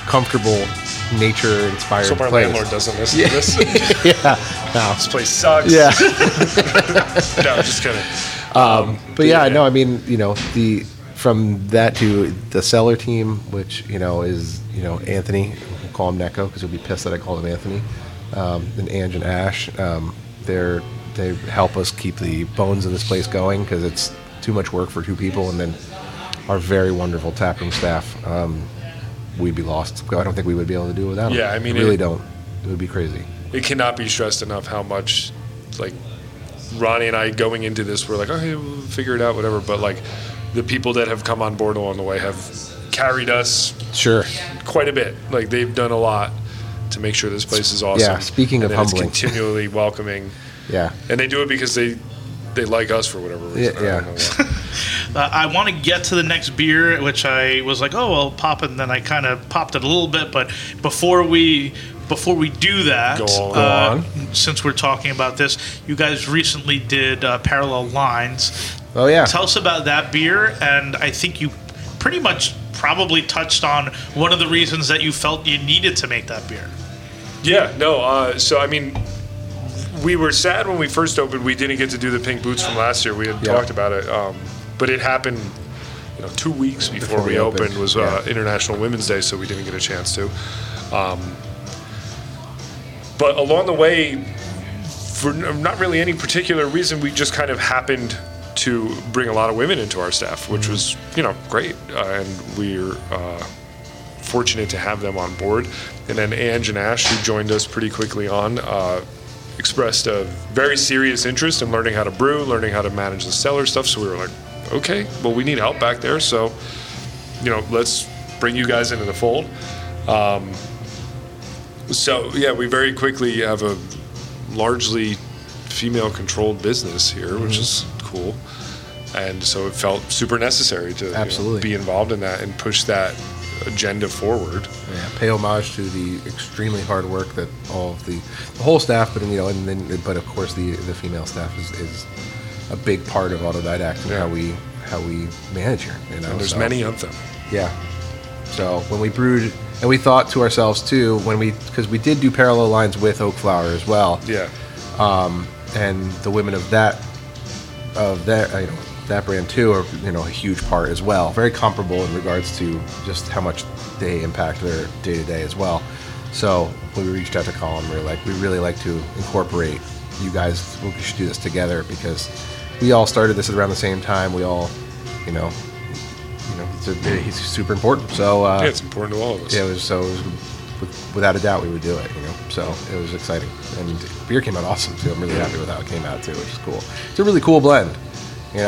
comfortable, nature-inspired So our place. landlord doesn't listen to this. Yeah, no. This place sucks. Yeah. No, just kidding. But yeah, no, I mean, from that to the Cellar team, which, is, Anthony, we'll call him Neko because he'll be pissed that I called him Anthony, and Ange and Ash, they help us keep the bones of this place going because it's too much work for 2 people, and then our very wonderful taproom staff, we'd be lost. I don't think we would be able to do it without them. Yeah, I mean, we really don't. It would be crazy. It cannot be stressed enough how much, like, Ronnie and I going into this, we're like, okay, we'll figure it out, whatever. But, like, the people that have come on board along the way have carried us Sure. quite a bit. Like, they've done a lot to make sure this place is awesome. Yeah, speaking of and it's humbling. continually welcoming. Yeah. And they do it because they like us for whatever reason. Yeah. I don't know why. I want to get to the next beer, which I was like, oh, I'll pop it, and then I kind of popped it a little bit. But before we do that, Go on. Since we're talking about this, you guys recently did Parallel Lines. Oh, yeah. Tell us about that beer, and I think you pretty much probably touched on one of the reasons that you felt you needed to make that beer. Yeah, no. So, I mean, we were sad when we first opened. We didn't get to do the pink boots from last year. We had talked about it. But it happened, 2 weeks before we opened was International Women's Day, so we didn't get a chance to. But along the way, for not really any particular reason, we just kind of happened to bring a lot of women into our staff, which was, great. And we're fortunate to have them on board. And then Ange and Ash, who joined us pretty quickly on, expressed a very serious interest in learning how to brew, learning how to manage the cellar stuff. So we were like, okay, well, we need help back there. So, let's bring you guys into the fold. So, yeah, we very quickly have a largely female-controlled business here, which is cool. And so it felt super necessary to Absolutely. be involved in that and push that agenda forward. Yeah, pay homage to the extremely hard work that all of the whole staff, but but of course the female staff is a big part of Autodidact and how we manage here. And there's many of them. Yeah. So when we brewed, and we thought to ourselves too, because we did do Parallel Lines with Oak Flower as well. Yeah. And the women of that brand too are a huge part as well. Very comparable in regards to just how much they impact their day to day as well. So when we reached out to Colin, we were like, we really like to incorporate you guys. We should do this together because we all started this around the same time. We all, he's super important. So it's important to all of us. Yeah, it was without a doubt we would do it. So it was exciting, and beer came out awesome too. I'm really happy with how it came out too, which is cool. It's a really cool blend. You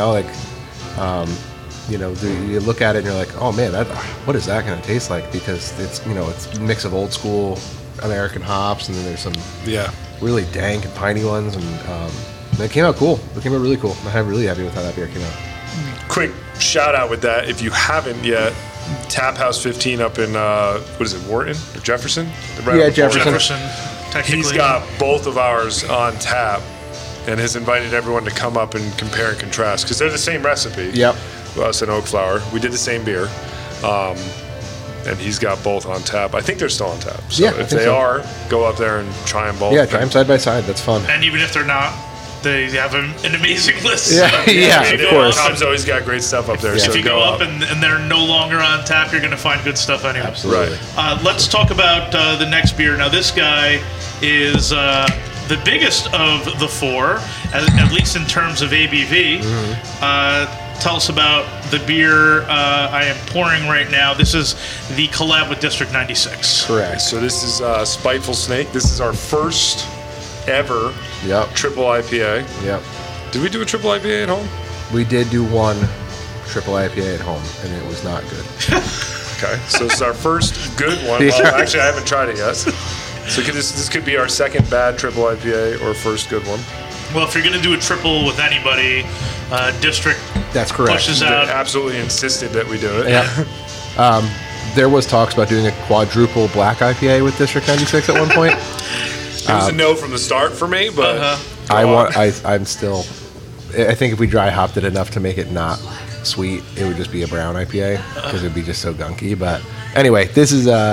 look at it and you're like, oh man, what is that going to taste like? Because it's it's a mix of old school American hops, and then there's some really dank and piney ones, and it came out cool. It came out really cool. I'm really happy with how that beer came out. Quick shout out with that, if you haven't yet, Tap House 15 up in Wharton or Jefferson? Yeah, Jefferson. Technically. He's got both of ours on tap and has invited everyone to come up and compare and contrast because they're the same recipe. Yep. Us and Oak Flower. We did the same beer. And he's got both on tap. I think they're still on tap. So if they are, go up there and try them both. Yeah, try them side by side. That's fun. And even if they're not, they have an amazing list. Yeah, of course. Tom's always got great stuff up there. Yeah. So If you go up and they're no longer on tap, you're going to find good stuff anyway. Absolutely. Right. Let's talk about the next beer. Now, this guy is the biggest of the four, at least in terms of ABV. Tell us about the beer I am pouring right now. This is the collab with District 96. Correct. So this is Spiteful Snake. This is our first ever triple IPA. Yep. Did we do a triple IPA at home? We did do one triple IPA at home, and it was not good. Okay, so this is our first good one. Well, actually, I haven't tried it yet. So this could be our second bad triple IPA or first good one. Well, if you're going to do a triple with anybody, District That's correct. pushes They out. absolutely insisted that we do it. Yeah. There was talks about doing a quadruple black IPA with District 96 at one point. It was a no from the start for me, but I'm still. I think if we dry hopped it enough to make it not sweet, it would just be a brown IPA because it'd be just so gunky. But anyway, this is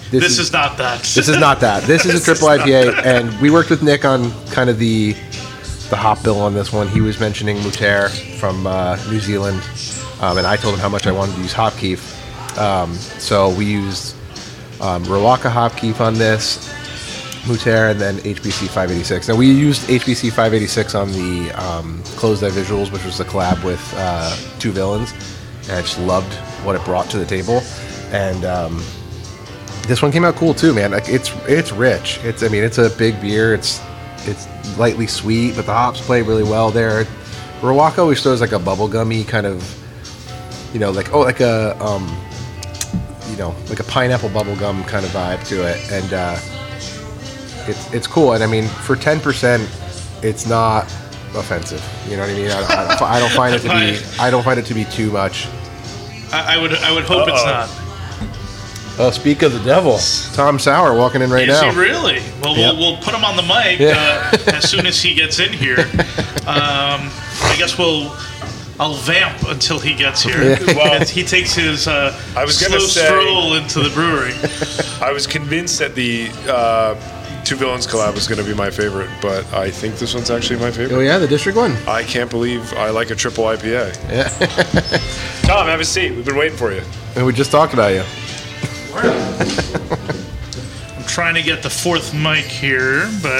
This is not that. This is not that. This is a triple IPA, and we worked with Nick on kind of the hop bill on this one. He was mentioning Moutere from New Zealand, and I told him how much I wanted to use Hopkeef. So we used Rawaka Hopkeef on this, Moutere, and then HBC 586. Now we used HBC 586 on the Closed Eye Visuals, which was the collab with Two Villains, and I just loved what it brought to the table. And this one came out cool too, man. Like it's rich. It's a big beer. It's lightly sweet, but the hops play really well there. Rawaka always throws like a bubblegummy kind of, like a pineapple bubblegum kind of vibe to it, and it's cool. And I mean, for 10%, it's not offensive. You know what I mean? I don't find it to be. I don't find it to be too much. I would hope it's not. Oh, speak of the devil, Tom Sauer walking in right now. Is he really? Well, Yep. we'll put him on the mic as soon as he gets in here. I guess I'll vamp until he gets here. Yeah. Well, he takes his was slow gonna say- stroll into the brewery. I was convinced that the Two Villains collab was going to be my favorite, but I think this one's actually my favorite. Oh yeah, the District one. I can't believe I like a triple IPA. Yeah, Tom, have a seat. We've been waiting for you. and we just talked about you. I'm trying to get the fourth mic here, but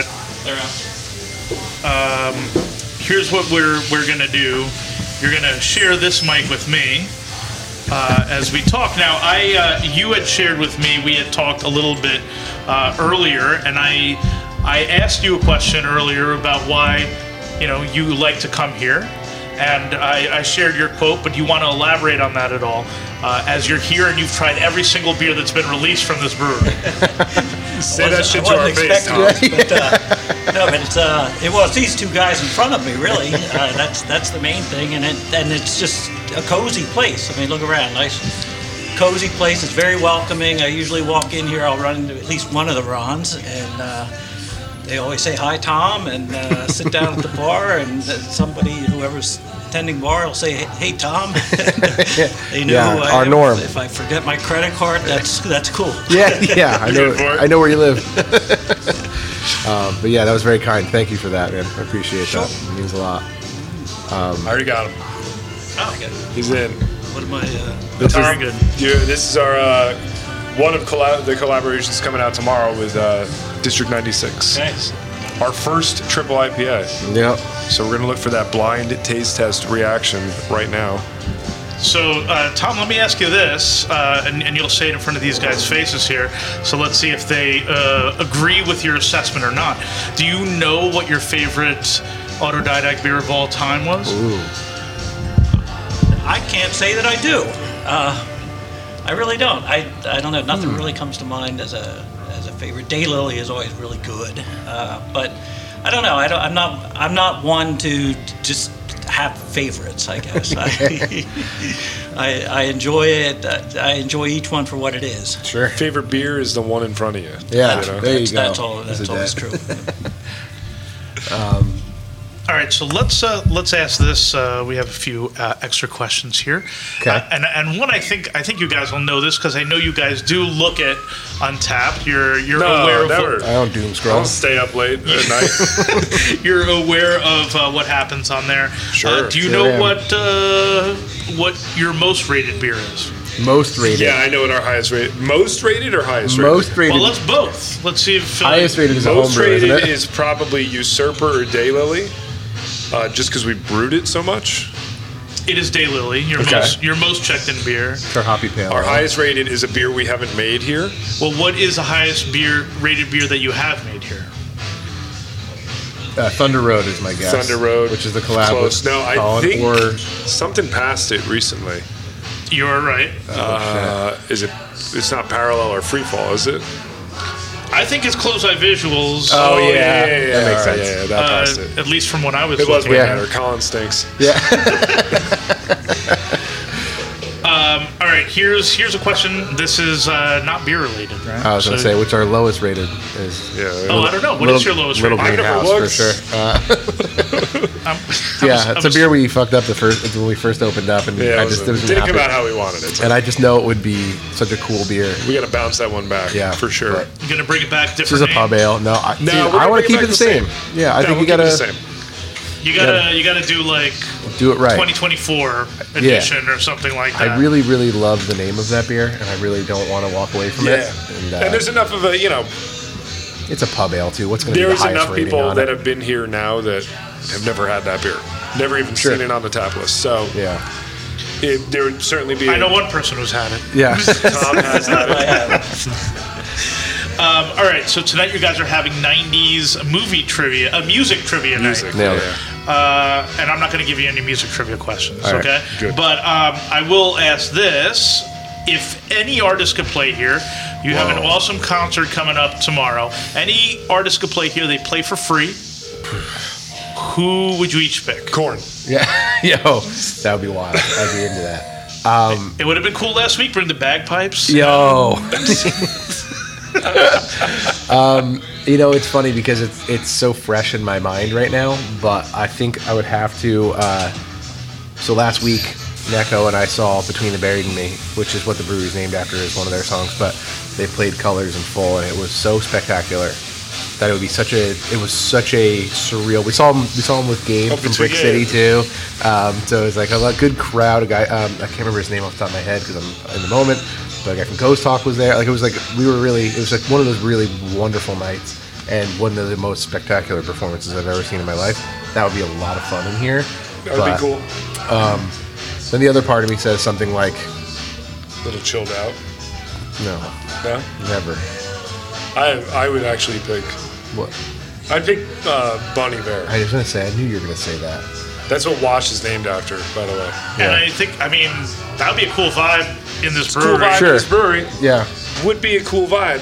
here's what we're gonna do. You're gonna share this mic with me as we talk. Now, you had shared with me. We had talked a little bit earlier, and I asked you a question earlier about why you like to come here, and I shared your quote. But you want to elaborate on that at all? As you're here and you've tried every single beer that's been released from this brewery. Say that shit to I our wasn't face, Tom. expecting it, but it was these two guys in front of me. Really, that's the main thing, and it's just a cozy place. I mean, look around, nice, cozy place. It's very welcoming. I usually walk in here, I'll run into at least one of the Rons, and they always say hi, Tom, and sit down at the bar, and whoever's tending bar will say, "Hey, Tom." They know Yeah, who I our am. norm. If I forget my credit card, that's cool. Yeah, I good for it? know where you live. But yeah, that was very kind. Thank you for that, man. I appreciate that. It means a lot. I already got him. Oh, okay. He's in. What am I? Very good. This is our one of the collaborations coming out tomorrow with District 96. Nice. Our first triple IPA. Yep. So we're going to look for that blind taste test reaction right now. So, Tom, let me ask you this, and you'll say it in front of these guys' faces here. So let's see if they agree with your assessment or not. Do you know what your favorite autodidact beer of all time was? Ooh. I can't say that I do. I really don't. I don't know. Nothing really comes to mind as a favorite. Daylily is always really good, but I don't know. I'm not one to just have favorites, I guess. I enjoy it. I enjoy each one for what it is. Sure. Favorite beer is the one in front of you. Yeah. You know? There you go. That's always true. All right, so let's ask this. We have a few extra questions here. Okay. And one I think you guys will know this because I know you guys do look at Untapped. You're No, aware of never. I don't doom I'll scroll. stay up late at night. you're aware of what happens on there. Sure. Do you Sure know am. what your most rated beer is? Most rated. Yeah, I know what our highest rated. Most rated or highest rated? Most rated. Well, let's both. Let's see if Highest rated is a Most homebrew, isn't rated it? is probably Usurper or Daylily, just because we brewed it so much. It is Daylily. Your most checked in beer. It's our Hoppy Pale. Our highest rated is a beer we haven't made here. Well, what is the highest rated beer that you have made here? Thunder Road is my guess. Thunder Road, which is the collab close. with No, I Colin, think or something passed it recently. You're right. Is it? It's not Parallel or Freefall, is it? I think it's Close Eye Visuals. Oh, yeah. That That makes sense. Yeah, that passed it. At least from when I was It was looking. way Yeah. better. Colin stinks. yeah. All right, here's a question. This is not beer related, right? I was going to say, which our lowest rated is. Yeah. Oh, I don't know. What is your lowest Little rated? Green I never House, looked. for sure. It's a beer we fucked up when we first opened up, and Yeah, I it just didn't didn't come happen. out how we wanted it. And I just know it would be such a cool beer. We got to bounce that one back. Yeah, for sure. but You're gonna bring it back different. This is a pub name? ale. No, I we're want to bringing keep it back the same. Yeah, I think you we'll keep it gotta the same. You gotta do like do it right. 2024 edition or something like that. I really, really love the name of that beer, and I really don't want to walk away from it. And there's enough of a, it's a pub ale too. What's going to be the there's highest enough rating people on that it? have been here now that have never had that beer, never even Sure. seen it on the tap list. So Yeah, there would certainly be. I know one person who's had it. yeah. Tom has had I it. have. All right, so tonight you guys are having 90s movie trivia, a music trivia Music. night. Nailed it. And I'm not going to give you any music trivia questions, All right, okay? good. But I will ask this. If any artist could play here, you have an awesome concert coming up tomorrow. Any artist could play here. They play for free. Who would you each pick? Corn. Yeah, yo, that would be wild. I'd be into that. It would have been cool last week. Bring the bagpipes. Yo, it's funny because it's so fresh in my mind right now. But I think I would have to. So last week, Neko and I saw Between the Buried and Me, which is what the brewery's named after, is one of their songs. But they played Colors in full, and it was so spectacular that it was such a surreal. We saw him with Gabe from Brick City too. So it was like a good crowd. A guy, I can't remember his name off the top of my head because I'm in the moment. But a guy from Ghost Talk was there. Like it was like one of those really wonderful nights, and one of the most spectacular performances I've ever seen in my life. That would be a lot of fun in here. That would be cool. Then the other part of me says something like, A little chilled out. no, No? never. I would actually pick. What? I'd pick Bon Iver. I was gonna say, I knew you were gonna say that. That's what Wash is named after, by the way. And I think, that would be a cool vibe in this Cool brewery. vibe Sure. in this brewery. Yeah, Would be a cool vibe.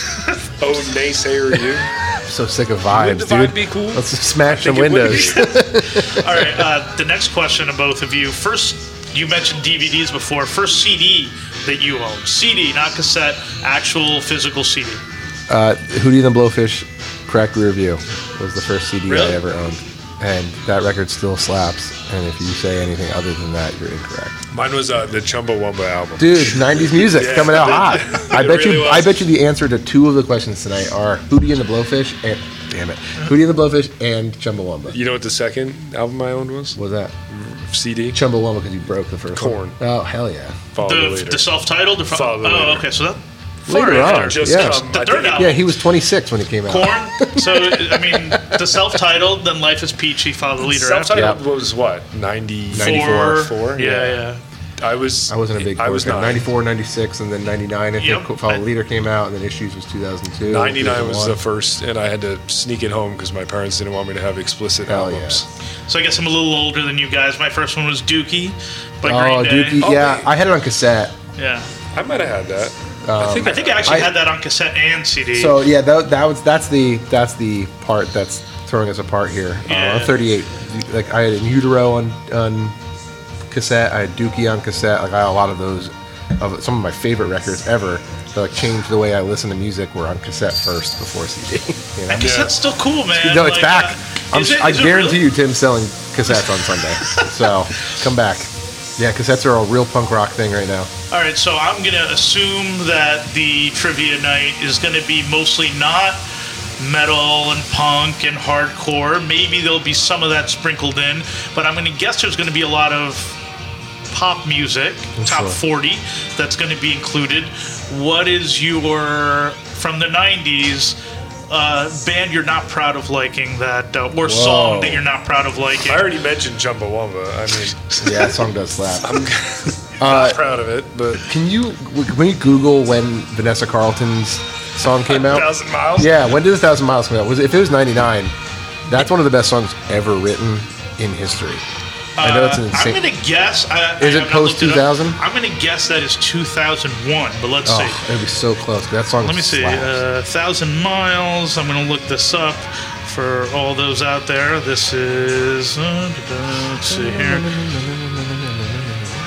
Oh, naysayer you. I'm so sick of Would vibes, the dude. vibe be cool? Let's just smash some Think it would windows. be. All right, the next question to both of you. First, you mentioned DVDs before. First CD that you own. CD, not cassette, actual physical CD. Hootie and the Blowfish Cracked Rear View was the first CD Really? I ever owned. And that record still slaps. And if you say anything other than that, you're incorrect. Mine was the Chumbawamba album. Dude, 90s music Yeah. coming out hot. I bet really you. was. I bet you the answer to two of the questions tonight are Hootie and the Blowfish and Hootie and the Blowfish and Chumbawamba. You know what the second album I owned was? What was that? CD. Chumbawamba because you broke the first Corn. one. Oh hell yeah! Follow the leader. The self-titled? Or Follow the oh, leader. okay, so that... Later far on, after. Just yeah. come, The I third think- album. Yeah, he was 26 when he came out. Corn. So, the self-titled, then Life is Peachy, Follow the Leader. Self-titled Yeah. was what? 94? 94. Yeah. I wasn't a big I was fan. not. 94, 96, and then 99. I think Yep. Follow the Leader came out, and then Issues was 2002. 99 was the 2001. first, and I had to sneak it home because my parents didn't want me to have explicit Hell albums. So I guess I'm a little older than you guys. My first one was Dookie by Oh, Green Day. Dookie. Oh, Yeah, wait. I had it on cassette. Yeah. I might have had that. I think I actually I- had that on cassette and CD. So yeah, that's the part that's throwing us apart here. Yeah. On 38, like I had In Utero on cassette. I had Dookie on cassette. Like I had a lot of those. Of some of my favorite records ever that like changed the way I listen to music were on cassette first before CD. You know? And cassette's still cool, man. No, it's Like, back. I is it guarantee really? you, Tim's selling cassettes on Sunday. So come back. Yeah, cassettes are a real punk rock thing right now. All right, so I'm going to assume that the trivia night is going to be mostly not metal and punk and hardcore. Maybe there'll be some of that sprinkled in, but I'm going to guess there's going to be a lot of pop music, top 40, that's going to be included. What is your, from the 90s, band you're not proud of liking that, or song that you're not proud of liking? I already mentioned Chumbawamba. I mean, Yeah, that song does slap. I'm not proud of it, but Can you Google when Vanessa Carlton's song came out? 1,000 Miles? Yeah, when did 1,000 Miles come out? If it was 99, that's one of the best songs ever written in history. I know it's an insane. I'm going to guess. Is it post 2000? I'm going to guess that is 2001, but let's see. Oh, it'd be so close. That song Let me see. slaps. 1,000 Miles. I'm going to look this up for all those out there. This is. Let's see here.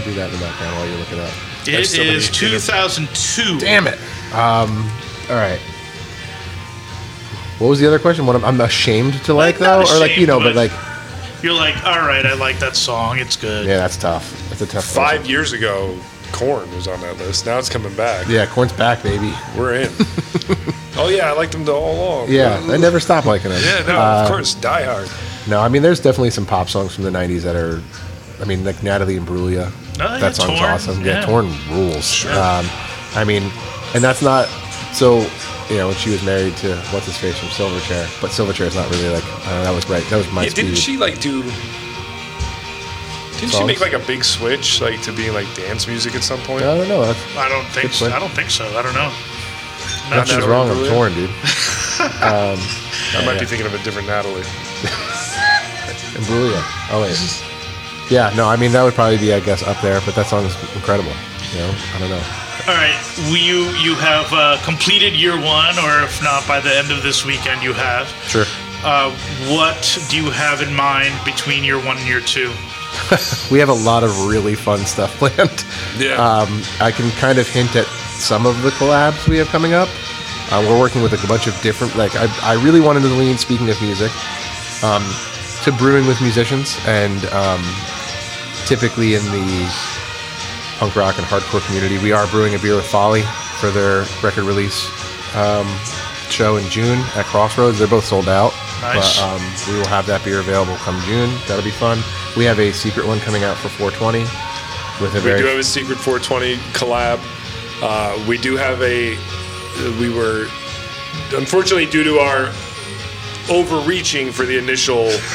I'll do that in the background while you're looking up. It so many is 2002. Damn it. All right. What was the other question? What I'm ashamed to like, Not though? Or, like, ashamed, but like... You're like, all right, I like that song. It's good. Yeah, that's tough. That's a tough 5 question. years ago, Korn was on that list. Now it's coming back. Yeah, Korn's back, baby. We're in. Oh, yeah, I liked them all along. Yeah, I never stopped liking them. Yeah, no, of course. Die Hard. No, I mean, there's definitely some pop songs from the 90s that are... I mean, like Natalie Imbruglia. yeah, That song's Torn. awesome. Yeah. Yeah, Torn rules. Sure. I mean, and that's not... So, when she was married to, what's-his-face from Silverchair. But Silverchair's not really like... that was right. That was my Yeah, didn't speed. she, like, do... Didn't she Songs? make, like, a big switch, like, to being, like, dance music at some point? I don't know. That's, I don't think Good so. point. I don't think so. I don't know. Not nothing's sure. wrong. I'm Imbruglia? torn, dude. I might be thinking of a different Natalie. Imbruglia. Oh, wait. Yeah, no, I mean, that would probably be, I guess, up there. But that song is incredible. I don't know. All right, you have completed year one, or if not, by the end of this weekend, you have. Sure. What do you have in mind between year one and year two? We have a lot of really fun stuff planned. Yeah. I can kind of hint at some of the collabs we have coming up. We're working with a bunch of different, like, I really wanted to lean, speaking of music, to brewing with musicians, and typically in the punk rock and hardcore community, we are brewing a beer with Folly for their record release show in June at Crossroads. They're both sold out. Nice. But we will have that beer available come June. That'll be fun. We have a secret one coming out for 420 with a We very... do have a secret 420 collab. We do have we were, unfortunately, due to our overreaching for the initial 10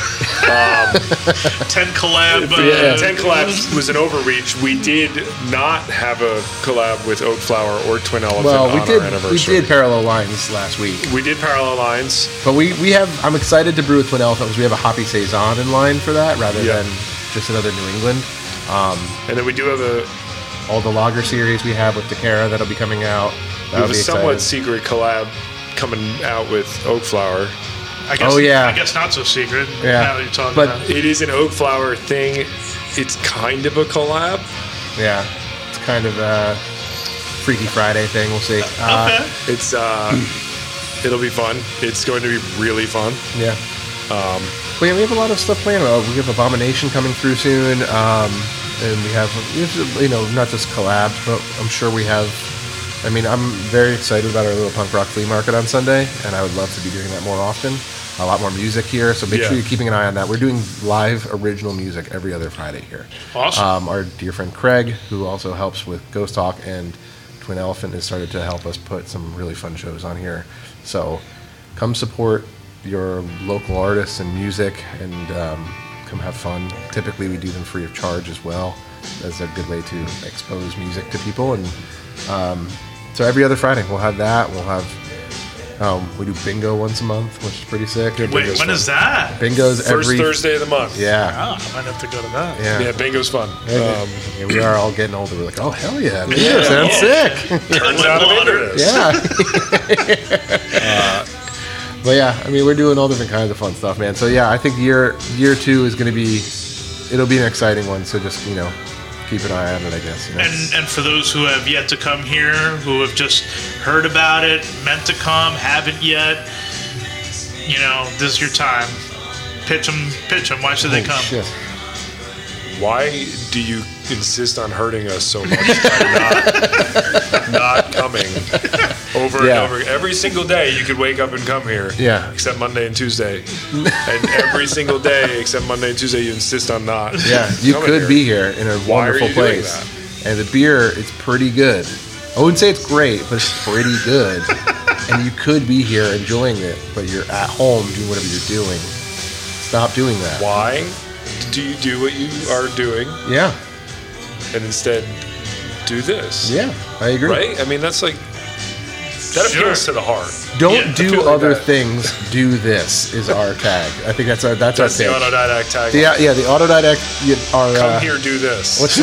collab. 10 collabs was an overreach. We did not have a collab with Oak Flower or Twin Elephant Well, on our anniversary. we did Parallel Lines last week. We did Parallel Lines. But we have... I'm excited to brew with Twin Elephant because we have a Hoppy Saison in line for that rather Yeah. than just another New England. And then we do have All the lager series we have with DeCara that'll be coming out. That'll a be somewhat exciting. secret collab coming out with Oak Flower. I guess, Oh, yeah. I guess not so secret. Yeah. Now that you're talking But- about it. It is an Oak Flower thing. It's kind of a collab. Yeah. It's kind of a Freaky Friday thing. We'll see. Okay. It's it'll be fun. It's going to be really fun. Yeah. But yeah, we have a lot of stuff planned. We have Abomination coming through soon. And we have, not just collabs, but I'm sure we have... I mean, I'm very excited about our little punk rock flea market on Sunday, and I would love to be doing that more often. A lot more music here, so make Yeah. sure you're keeping an eye on that. We're doing live original music every other Friday here. Awesome. Our dear friend Craig, who also helps with Ghost Talk and Twin Elephant, has started to help us put some really fun shows on here. So come support your local artists and music, and come have fun. Typically, we do them free of charge as well. That's a good way to expose music to people. And so every other Friday, we'll have that. We'll have we do bingo once a month, which is pretty sick. Wait, when is that? Bingo's First every Thursday of the month. Yeah, Oh, I might have to go to that. yeah. Yeah, bingo's fun. Yeah, we are all getting older. We're like, oh hell yeah, bingo sounds sick. Turns out I'm into this. Yeah. But yeah, I mean, we're doing all different kinds of fun stuff, man. So yeah, I think year 2 is going to be, it'll be an exciting one. So just keep an eye on it, I guess. And for those who have yet to come here, who have just heard about it, meant to come, haven't yet, this is your time. Pitch them. Why should they come? Shit. Why do you insist on hurting us so much by not coming over Yeah. and over? Every single day you could wake up and come here. Yeah. Except Monday and Tuesday. And every single day except Monday and Tuesday you insist on not. Yeah, you coming could here. be here in a Why are wonderful you doing place. And the beer, it's pretty good. I wouldn't say it's great, but it's pretty good. And you could be here enjoying it, but you're at home doing whatever you're doing. Stop doing that. Why do you do what you are doing Yeah, and instead do this? yeah, I agree. Right? I mean, that's like, that appeals to the heart. Don't Yeah, I do feel like other that. things. Do this is our tag. I think that's our That's the pitch. autodidact tag. The autodidact. Our Come here, do this. what's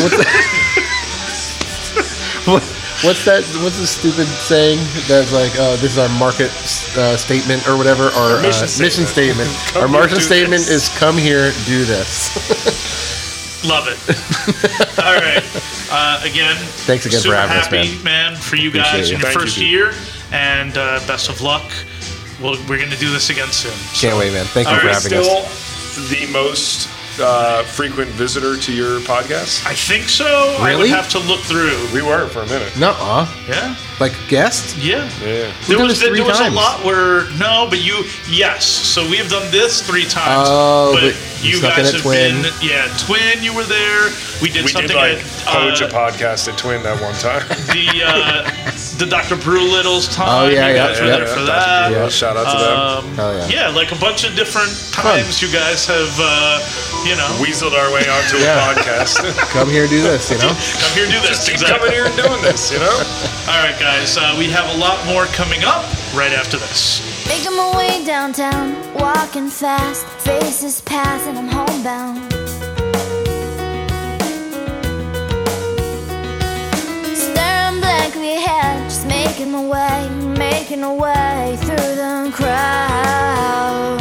what's that? What's the stupid saying that's like, this is our market statement or whatever, or mission mission statement. Come Our here, market do statement this. is come here, do this. Love it. All right. Again, Thanks again for super having us, happy, man, for you Appreciate guys you. in your Thank first you. year, and best of luck. We're going to do this again soon. Can't wait, man. Thank you All for right, having us. Still the most frequent visitor to your podcast? I think so. I would Really? have to look through. We were for a minute. Nuh-uh. Yeah. Like guest? Yeah. Yeah. We've done this three there was times. a lot where yes. So we have done this 3 times. Oh, but you snuck in guys at have Twin. been Twin. You were there. We did We something did like at poach a podcast at Twin that one time. the Dr. Brewlittle's time. Oh, yeah, you yeah, guys were yeah. there for Dr. that. Brew, shout out to them. Oh, yeah. Yeah, like a bunch of different times you guys have, Weaseled our way onto Yeah. a podcast. Come here, do this, you know? come here, do this. Keep Exactly. coming here and doing this, you know? All right, guys, we have a lot more coming up right after this. Making my way downtown, walking fast, faces pass and I'm homebound. Staring blankly ahead, just making my way through the crowd.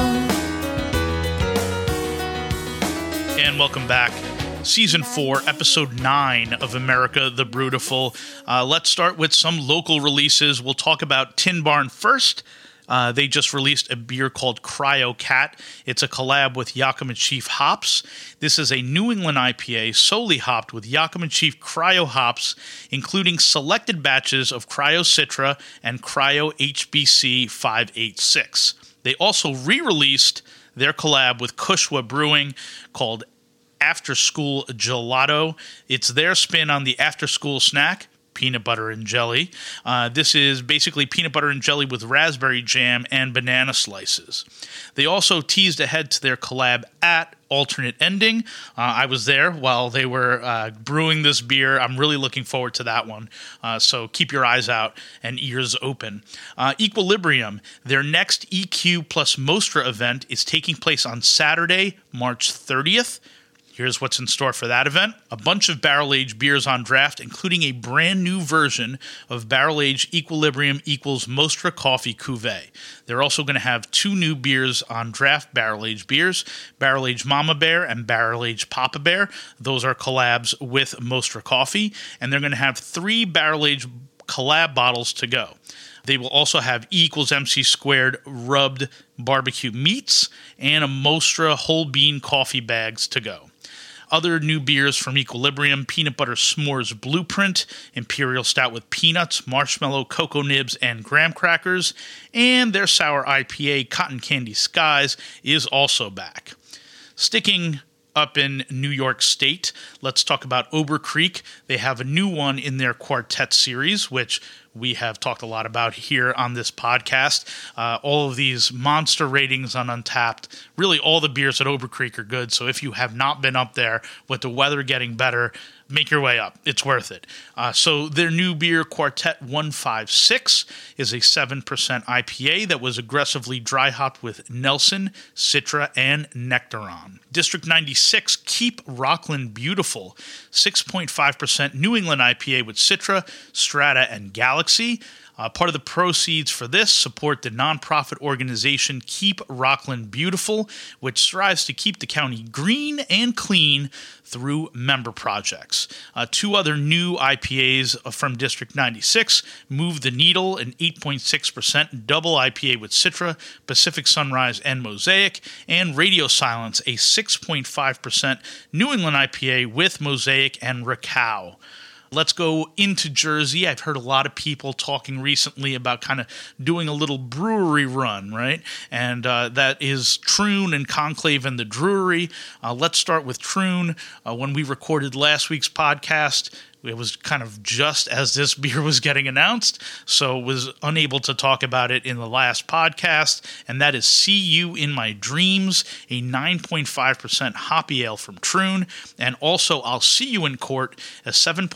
And welcome back. Season 4, Episode 9 of America the Brutiful. Let's start with some local releases. We'll talk about Tin Barn first. They just released a beer called Cryo Cat. It's a collab with Yakima Chief hops. This is a New England IPA solely hopped with Yakima Chief Cryo hops, including selected batches of Cryo Citra and Cryo HBC 586. They also re-released their collab with Kushwa Brewing called After School Gelato. It's their spin on the after school snack, peanut butter and jelly. This is basically peanut butter and jelly with raspberry jam and banana slices. They also teased ahead to their collab at Alternate Ending. I was there while they were brewing this beer. I'm really looking forward to that one. So keep your eyes out and ears open. Equilibrium, their next EQ plus Mostra event is taking place on Saturday, March 30th. Here's what's in store for that event. A bunch of barrel-aged beers on draft, including a brand new version of barrel-aged Equilibrium equals Mostra Coffee Cuvée. They're also going to have 2 new beers on draft barrel-aged beers, Barrel-Aged Mama Bear and Barrel-Aged Papa Bear. Those are collabs with Mostra Coffee. And they're going to have 3 barrel-aged collab bottles to go. They will also have E equals MC squared rubbed barbecue meats and a Mostra whole bean coffee bags to go. Other new beers from Equilibrium: Peanut Butter S'mores Blueprint, Imperial Stout with peanuts, marshmallow, cocoa nibs, and graham crackers, and their sour IPA Cotton Candy Skies is also back. Sticking up in New York State, let's talk about Ober Creek. They have a new one in their quartet series, which we have talked a lot about here on this podcast. All of these monster ratings on Untappd. Really, all the beers at Ober Creek are good. So if you have not been up there with the weather getting better, make your way up. It's worth it. So their new beer, Quartet 156, is a 7% IPA that was aggressively dry hopped with Nelson, Citra, and Nectaron. District 96, Keep Rockland Beautiful, 6.5% New England IPA with Citra, Strata, and Galaxy. Part of the proceeds for this support the nonprofit organization Keep Rockland Beautiful, which strives to keep the county green and clean through member projects. 2 other new IPAs from District 96, Move the Needle, an 8.6% double IPA with Citra, Pacific Sunrise, and Mosaic, and Radio Silence, a 6.5% New England IPA with Mosaic and Rakow. Let's go into Jersey. I've heard a lot of people talking recently about kind of doing a little brewery run, right? And that is Troon and Conclave and the Drury. Let's start with Troon. When we recorded last week's podcast, it was kind of just as this beer was getting announced, so was unable to talk about it in the last podcast, and that is See You in My Dreams, a 9.5% hoppy ale from Troon, and also I'll See You in Court, a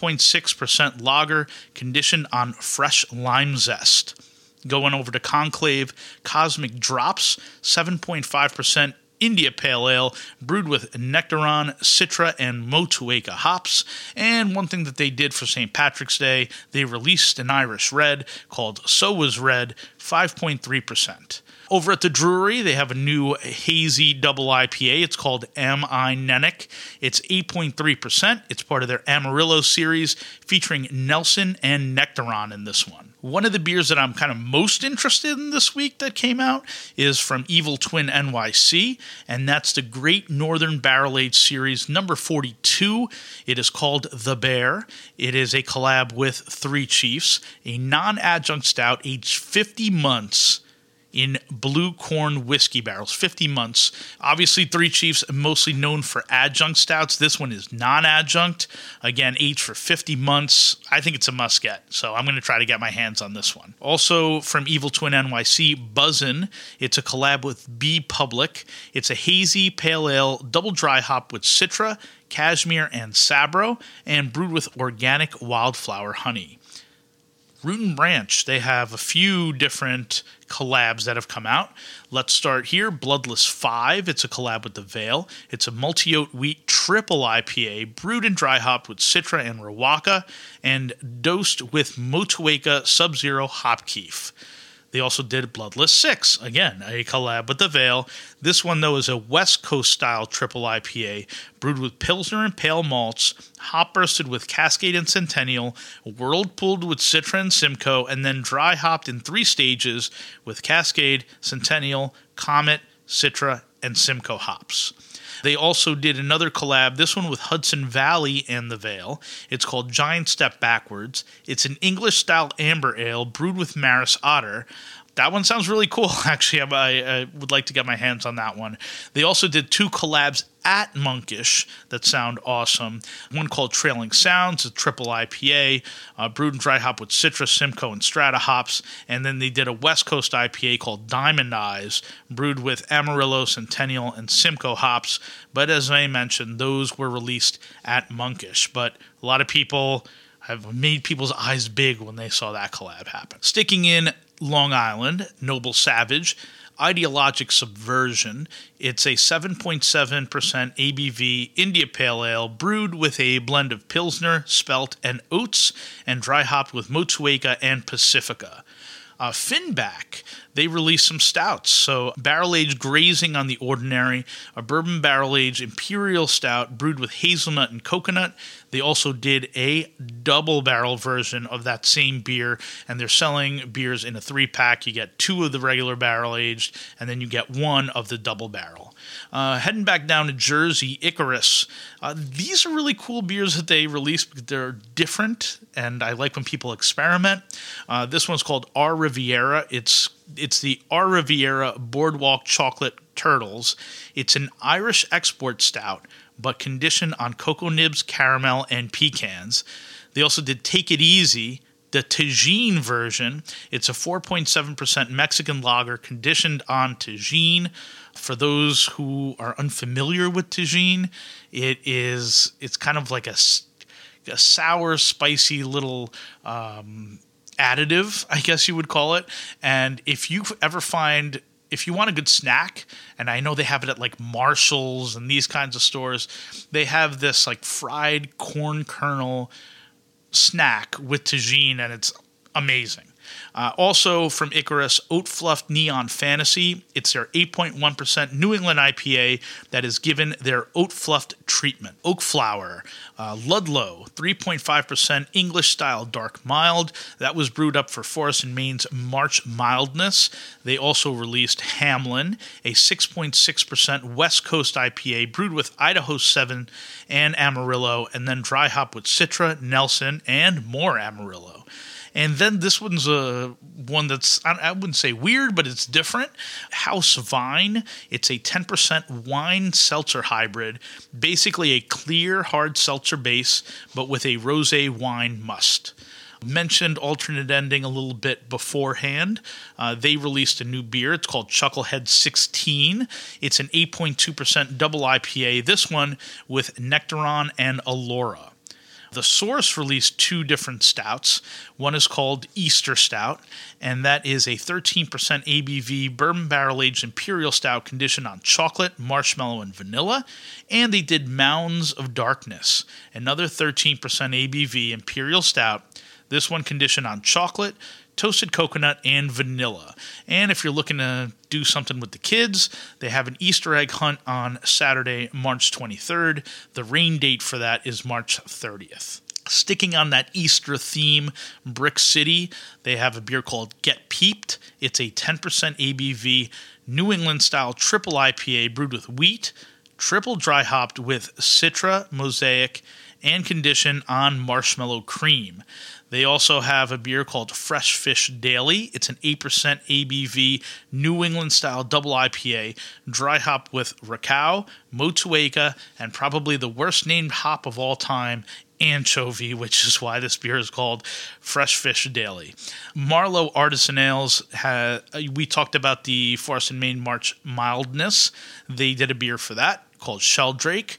7.6% lager conditioned on fresh lime zest. Going over to Conclave, Cosmic Drops, 7.5% India Pale Ale, brewed with Nectaron, Citra, and Motueka hops. And one thing that they did for St. Patrick's Day, they released an Irish Red called So Was Red, 5.3%. Over at the Drury, they have a new hazy double IPA. It's called M.I. Nennick. It's 8.3%. It's part of their Amarillo series, featuring Nelson and Nectaron in this one. One of the beers that I'm kind of most interested in this week that came out is from Evil Twin NYC, and that's the Great Northern Barrel Age Series number 42. It is called The Bear. It is a collab with Three Chiefs, a non-adjunct stout aged 50 months in blue corn whiskey barrels. 50 months. Obviously, Three Chiefs are mostly known for adjunct stouts. This one is non-adjunct. Again, aged for 50 months. I think it's a must-get, so I'm going to try to get my hands on this one. Also, from Evil Twin NYC, Buzzin'. It's a collab with Be Public. It's a hazy pale ale, double dry hop with Citra, Cashmere, and Sabro, and brewed with organic wildflower honey. Root and Branch, they have a few different collabs that have come out. Let's start here. Bloodless 5, it's a collab with The Veil. It's a multi-oat wheat triple IPA, brewed and dry hopped with Citra and Rawaka, and dosed with Motueka Sub-Zero Hop Keef. They also did Bloodless 6, again, a collab with The Veil. This one, though, is a West Coast-style triple IPA, brewed with Pilsner and Pale Malts, hop-bursted with Cascade and Centennial, whirlpooled with Citra and Simcoe, and then dry-hopped in 3 stages with Cascade, Centennial, Comet, Citra, and Simcoe hops. They also did another collab, this one with Hudson Valley and The Veil. It's called Giant Step Backwards. It's an English-style amber ale brewed with Maris Otter. That one sounds really cool, actually. I would like to get my hands on that one. They also did 2 collabs at Monkish that sound awesome. One called Trailing Sounds, a triple IPA, brewed and dry hop with Citra, Simcoe, and Strata hops. And then they did a West Coast IPA called Diamond Eyes, brewed with Amarillo, Centennial, and Simcoe hops. But as I mentioned, those were released at Monkish. But a lot of people have made people's eyes big when they saw that collab happen. Sticking in Long Island, Noble Savage, Ideologic Subversion. It's a 7.7% ABV India Pale Ale brewed with a blend of Pilsner, Spelt, and oats, and dry hopped with Motueka and Pacifica. Finback, they released some stouts. So barrel-aged Grazing on the Ordinary, a bourbon barrel-aged imperial stout brewed with hazelnut and coconut. They also did a double barrel version of that same beer, and they're selling beers in a 3-pack. You get 2 of the regular barrel-aged, and then you get 1 of the double barrel. Heading back down to Jersey, Icarus. These are really cool beers that they release because they're different, and I like when people experiment. This one's called Our Riviera. It's the Our Riviera Boardwalk Chocolate Turtles. It's an Irish export stout, but conditioned on cocoa nibs, caramel, and pecans. They also did Take It Easy, the Tajin version. It's a 4.7% Mexican lager conditioned on Tajin. For those who are unfamiliar with Tajin, it's kind of like a sour, spicy little additive, I guess you would call it. And if you want a good snack, and I know they have it at like Marshall's and these kinds of stores, they have this like fried corn kernel snack with Tajin, and it's amazing. Also from Icarus, Oat Fluffed Neon Fantasy. It's their 8.1% New England IPA that is given their oat fluffed treatment. Oak Flower, Ludlow, 3.5% English style dark mild. That was brewed up for Forest and Maine's March Mildness. They also released Hamlin, a 6.6% West Coast IPA brewed with Idaho 7 and Amarillo, and then dry hop with Citra, Nelson, and more Amarillo. And then this one's one that's, I wouldn't say weird, but it's different. House Vine. It's a 10% wine seltzer hybrid. Basically a clear, hard seltzer base, but with a rosé wine must. Mentioned Alternate Ending a little bit beforehand. They released a new beer. It's called Chucklehead 16. It's an 8.2% double IPA. This one with Nectaron and Allura. The Source released 2 different stouts. One is called Easter Stout, and that is a 13% ABV bourbon barrel-aged imperial stout conditioned on chocolate, marshmallow, and vanilla. And they did Mounds of Darkness, another 13% ABV imperial stout. This one conditioned on chocolate, toasted coconut, and vanilla. And if you're looking to do something with the kids, they have an Easter egg hunt on Saturday, March 23rd. The rain date for that is March 30th. Sticking on that Easter theme, Brick City, they have a beer called Get Peeped. It's a 10% ABV New England-style triple IPA brewed with wheat, triple dry hopped with Citra, Mosaic, and conditioned on marshmallow cream. They also have a beer called Fresh Fish Daily. It's an 8% ABV New England-style double IPA, dry hopped with Rakau, Motueka, and probably the worst-named hop of all time, anchovy, which is why this beer is called Fresh Fish Daily. Marlowe Artisan Ales, we talked about the Forest and Main March Mildness. They did a beer for that called Sheldrake,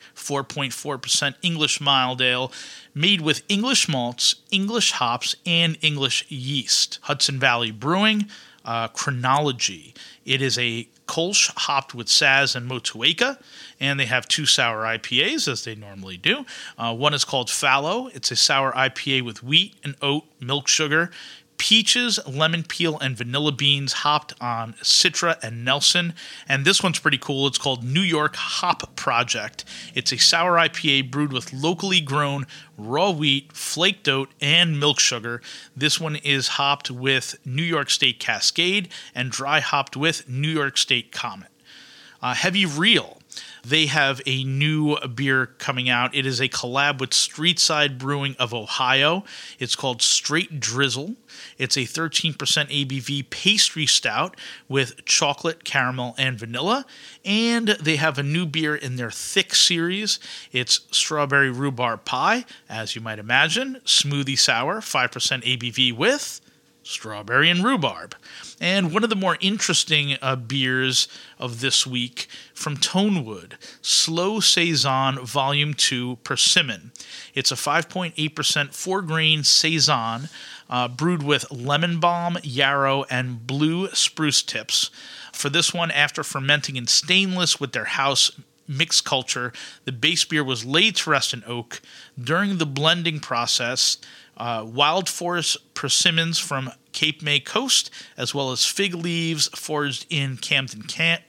4.4% English mild ale, made with English malts, English hops, and English yeast. Hudson Valley Brewing, Chronology. It is a Kolsch hopped with Saz and Motueka, and they have 2 sour IPAs, as they normally do. One is called Fallow. It's a sour IPA with wheat and oat, milk sugar, peaches, lemon peel, and vanilla beans hopped on Citra and Nelson. And this one's pretty cool. It's called New York Hop Project. It's a sour IPA brewed with locally grown raw wheat, flaked oat, and milk sugar. This one is hopped with New York State Cascade and dry hopped with New York State Comet. Heavy Reel. They have a new beer coming out. It is a collab with Streetside Brewing of Ohio. It's called Straight Drizzle. It's a 13% ABV pastry stout with chocolate, caramel, and vanilla. And they have a new beer in their thick series. It's Strawberry Rhubarb Pie, as you might imagine. Smoothie Sour, 5% ABV with strawberry and rhubarb. And one of the more interesting beers of this week from Tonewood, Slow Saison Volume 2 Persimmon. It's a 5.8% 4-grain Saison brewed with lemon balm, yarrow, and blue spruce tips. For this one, after fermenting in stainless with their house mixed culture, the base beer was laid to rest in oak. During the blending process, wild forest persimmons from Cape May Coast, as well as fig leaves foraged in Camden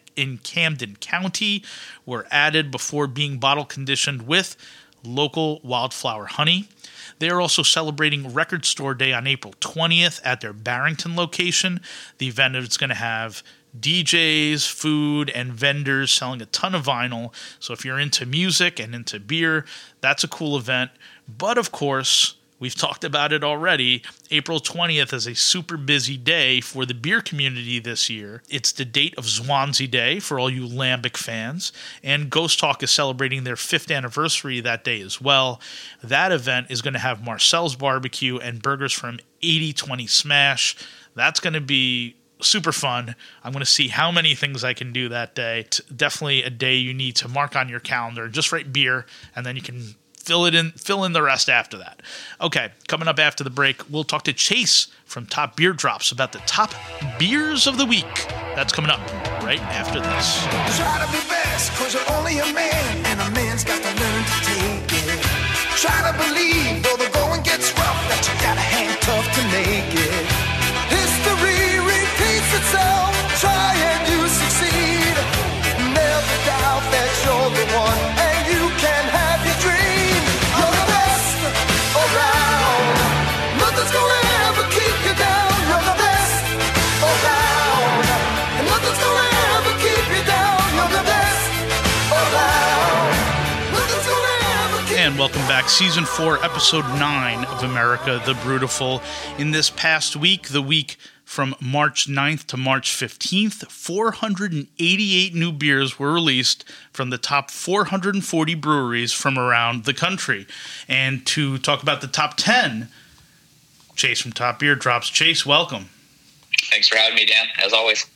County, were added before being bottle conditioned with local wildflower honey. They are also celebrating Record Store Day on April 20th at their Barrington location. The event is going to have DJs, food, and vendors selling a ton of vinyl. So if you're into music and into beer, that's a cool event. But of course, we've talked about it already. April 20th is a super busy day for the beer community this year. It's the date of Swansea Day for all you Lambic fans, and Ghost Talk is celebrating their 5th anniversary that day as well. That event is going to have Marcel's Barbecue and burgers from 80/20 Smash. That's going to be super fun. I'm going to see how many things I can do that day. It's definitely a day you need to mark on your calendar. Just write beer, and then you can fill in the rest after that. Okay, coming up after the break, we'll talk to Chase from Top Beer Drops about the top beers of the week. That's coming up right after this. Try to be best, cause you're only a man, and a man's got to learn to take it. Try to believe, though the going gets rough, that you gotta hang tough to make it. History repeats itself, try and you succeed. Never doubt that you're the one, and you can have your dream. You're the best around, nothing's gonna ever keep you down. You're the best around, and nothing's gonna ever keep you down. You're the best around, nothing's gonna ever keep you down. And welcome back. Season 4, Episode 9 of America the Brutiful. In this past week, the week from March 9th to March 15th, 488 new beers were released from the top 440 breweries from around the country. And to talk about the top 10, Chase from Top Beer Drops. Chase, welcome. Thanks for having me, Dan, as always.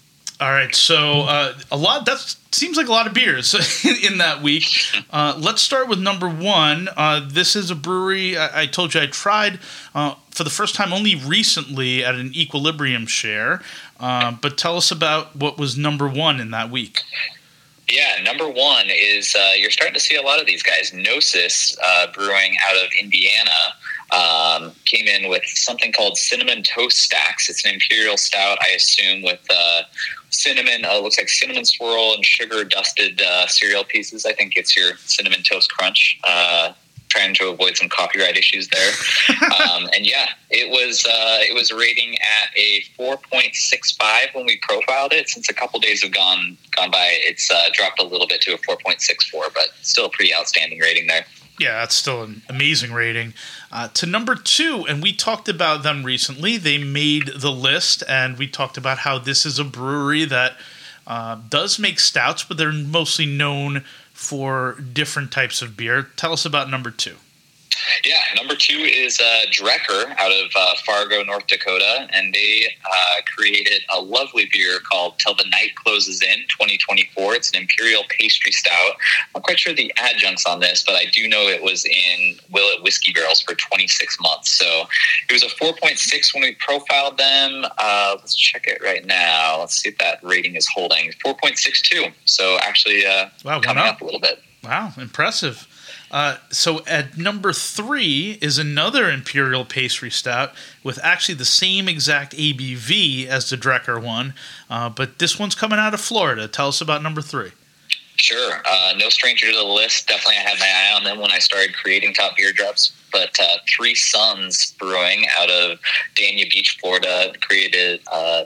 All right, so that seems like a lot of beers in that week. Let's start with number one. This is a brewery I told you I tried for the first time only recently at an Equilibrium share. But tell us about what was number one in that week. Yeah, number one is you're starting to see a lot of these guys. Gnosis Brewing out of Indiana came in with something called Cinnamon Toast Stacks. It's an imperial stout, I assume, with cinnamon, looks like cinnamon swirl and sugar dusted cereal pieces. I think it's your Cinnamon Toast Crunch. Trying to avoid some copyright issues there. And yeah, it was rating at a 4.65 when we profiled it. Since a couple days have gone by, it's dropped a little bit to a 4.64, but still a pretty outstanding rating there. Yeah, that's still an amazing rating. To number two, and we talked about them recently. They made the list, and we talked about how this is a brewery that does make stouts, but they're mostly known for different types of beer. Tell us about number two. Yeah, number two is Drecker out of Fargo, North Dakota, and they created a lovely beer called Till the Night Closes In 2024. It's an imperial pastry stout. I'm not quite sure the adjuncts on this, but I do know it was in Willet whiskey barrels for 26 months. So it was a 4.6 when we profiled them. Let's check it right now. Let's see if that rating is holding. 4.62. So actually coming up a little bit. Wow, impressive. So at number three is another imperial pastry stout with actually the same exact ABV as the Drecker one, but this one's coming out of Florida. Tell us about number three. Sure. No stranger to the list. Definitely I had my eye on them when I started creating top beer drops. But Three Sons Brewing out of Dania Beach, Florida, created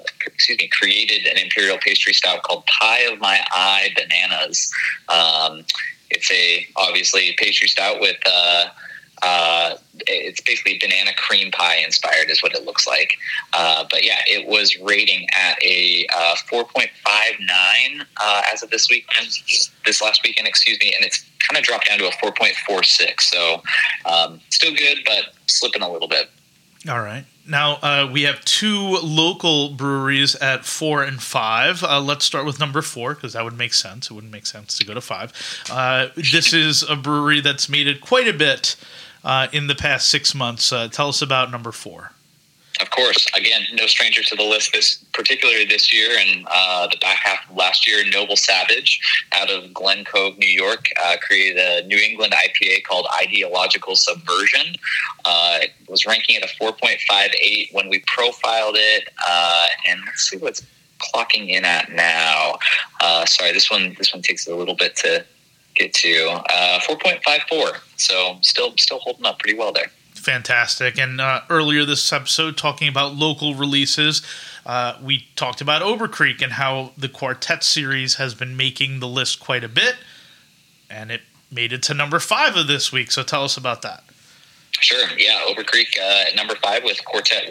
an imperial pastry stout called Pie of My Eye Bananas. It's obviously pastry stout with it's basically banana cream pie inspired is what it looks like. But yeah, it was rating at a 4.59 as of this last weekend, and it's kind of dropped down to a 4.46. So still good, but slipping a little bit. All right. Now, we have two local breweries at 4 and 5. Let's start with number 4, because that would make sense. It wouldn't make sense to go to 5. This is a brewery that's made it quite a bit in the past 6 months. Tell us about number 4. Of course. Again, no stranger to the list, particularly this year and the back half of last year. Noble Savage out of Glen Cove, New York, created a New England IPA called Ideological Subversion. It was ranking at a 4.58 when we profiled it, and let's see what's clocking in at now. Sorry, this one takes a little bit to get to. 4.54, so still holding up pretty well there. Fantastic. And earlier this episode, talking about local releases, we talked about Oberkreek and how the Quartet series has been making the list quite a bit, and it made it to number 5 of this week. So tell us about that. Sure. Yeah, Oberkreek at number 5 with Quartet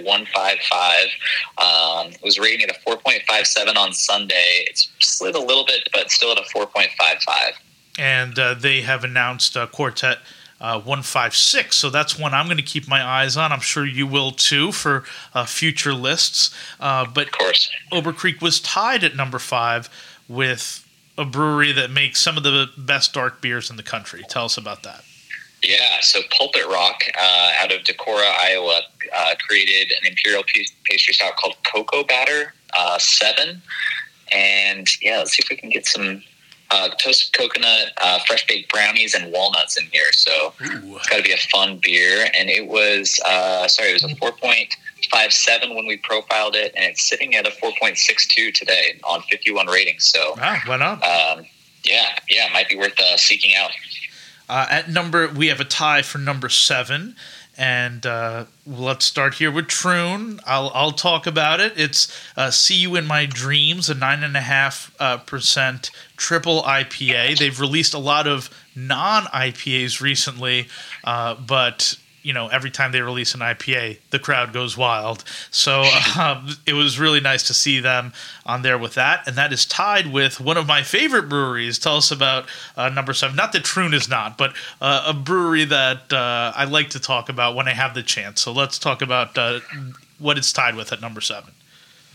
155. Was rating at a 4.57 on Sunday. It's slid a little bit, but still at a 4.55. And they have announced Quartet 156, so that's one I'm going to keep my eyes on. I'm sure you will too for future lists. But of course, Oberkreek was tied at number 5 with a brewery that makes some of the best dark beers in the country. Tell us about that. Yeah, so Pulpit Rock out of Decorah, Iowa, created an imperial pastry stout called Cocoa Batter 7. And yeah, let's see if we can get some toasted coconut, fresh baked brownies, and walnuts in here. So It's got to be a fun beer. And it was, it was a 4.57 when we profiled it, and it's sitting at a 4.62 today on 51 ratings. So went up. Yeah, it might be worth seeking out. We have a tie for number 7. And let's start here with Troon. I'll talk about it. It's See You in My Dreams, a 9.5% triple IPA. They've released a lot of non-IPAs recently, but every time they release an IPA, the crowd goes wild. So it was really nice to see them on there with that. And that is tied with one of my favorite breweries. Tell us about number 7. Not that Troon is not, but a brewery that I like to talk about when I have the chance. So let's talk about what it's tied with at number 7.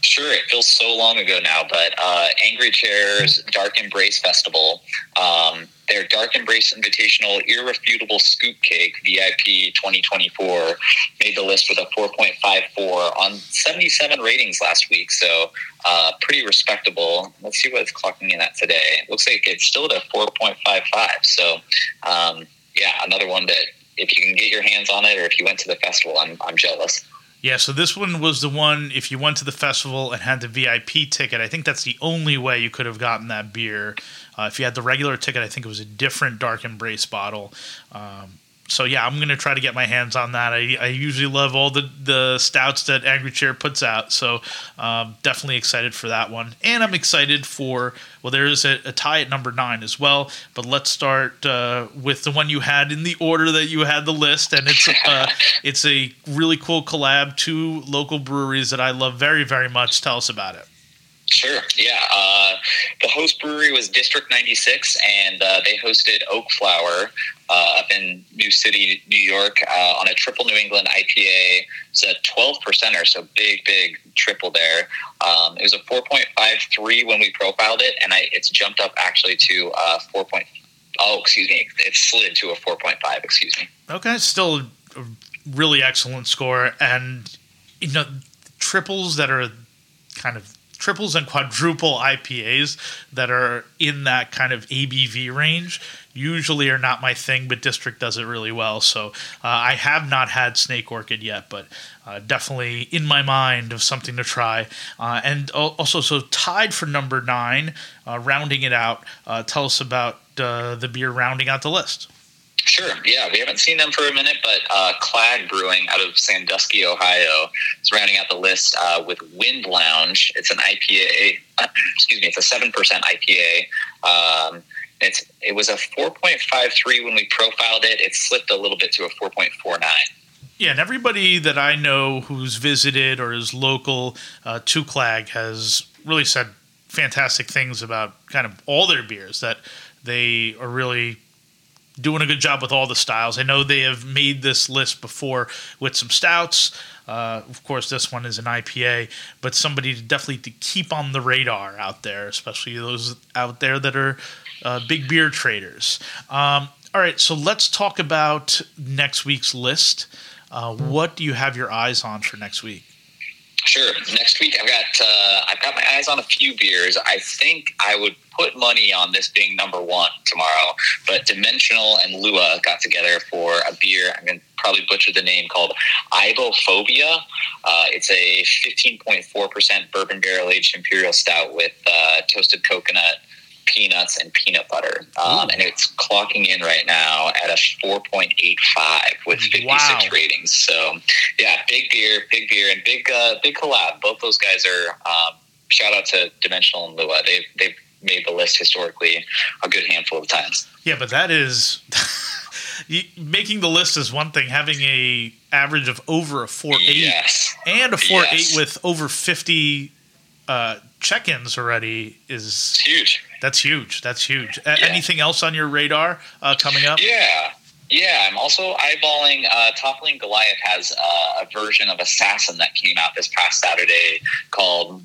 Sure, it feels so long ago now, but Angry Chair's Dark Embrace Festival, their Dark Embrace Invitational Irrefutable Scoop Cake VIP 2024 made the list with a 4.54 on 77 ratings last week, so pretty respectable. Let's see what it's clocking in at today. It looks like it's still at a 4.55, so another one that if you can get your hands on it or if you went to the festival, I'm jealous. Yeah, so this one was the one, if you went to the festival and had the VIP ticket, I think that's the only way you could have gotten that beer. If you had the regular ticket, I think it was a different Dark Embrace bottle. So, yeah, I'm going to try to get my hands on that. I usually love all the stouts that Angry Chair puts out, so definitely excited for that one. And I'm excited for, well, there is a tie at number 9 as well, but let's start with the one you had in the order that you had the list, and it's a really cool collab, 2 local breweries that I love very, very much. Tell us about it. Sure, yeah. The host brewery was District 96, and they hosted Oak Flower up in New City, New York, on a triple New England IPA. It's a 12%er, so big triple there. It was a 4.53 when we profiled it, and it's jumped up actually to 4. It slid to a 4.5, excuse me. Okay, still a really excellent score, and triples that are kind of triples and quadruple IPAs that are in that kind of ABV range usually are not my thing, but District does it really well. So I have not had Snake Orchid yet, but definitely in my mind of something to try. And also, so tied for number 9, rounding it out, tell us about the beer rounding out the list. Sure, yeah, we haven't seen them for a minute, but Clag Brewing out of Sandusky, Ohio is rounding out the list with Wind Lounge. It's an IPA, it's a 7% IPA. It was a 4.53 when we profiled it. It slipped a little bit to a 4.49. Yeah, and everybody that I know who's visited or is local to Clag has really said fantastic things about kind of all their beers, that they are really doing a good job with all the styles. I know they have made this list before with some stouts. Of course, this one is an IPA, but somebody definitely to keep on the radar out there, especially those out there that are big beer traders. All right, so let's talk about next week's list. What do you have your eyes on for next week? Sure. Next week, I've got my eyes on a few beers. I think I would put money on this being number 1 tomorrow. But Dimensional and Lua got together for a beer. I'm going to probably butcher the name, called Ibophobia. It's a 15.4% bourbon barrel aged imperial stout with toasted coconut, peanuts, and peanut butter. And it's clocking in right now at a 4.85 with 56 ratings. So, yeah, big beer, and big collab. Both those guys are, shout out to Dimensional and Lua. They've made the list historically a good handful of times. Yeah, but that is... making the list is one thing. Having a average of over a 4.8 and a 4.8 with over 50 check-ins already is huge. That's huge. Anything else on your radar coming up? Yeah. I'm also eyeballing. Toppling Goliath has a version of Assassin that came out this past Saturday called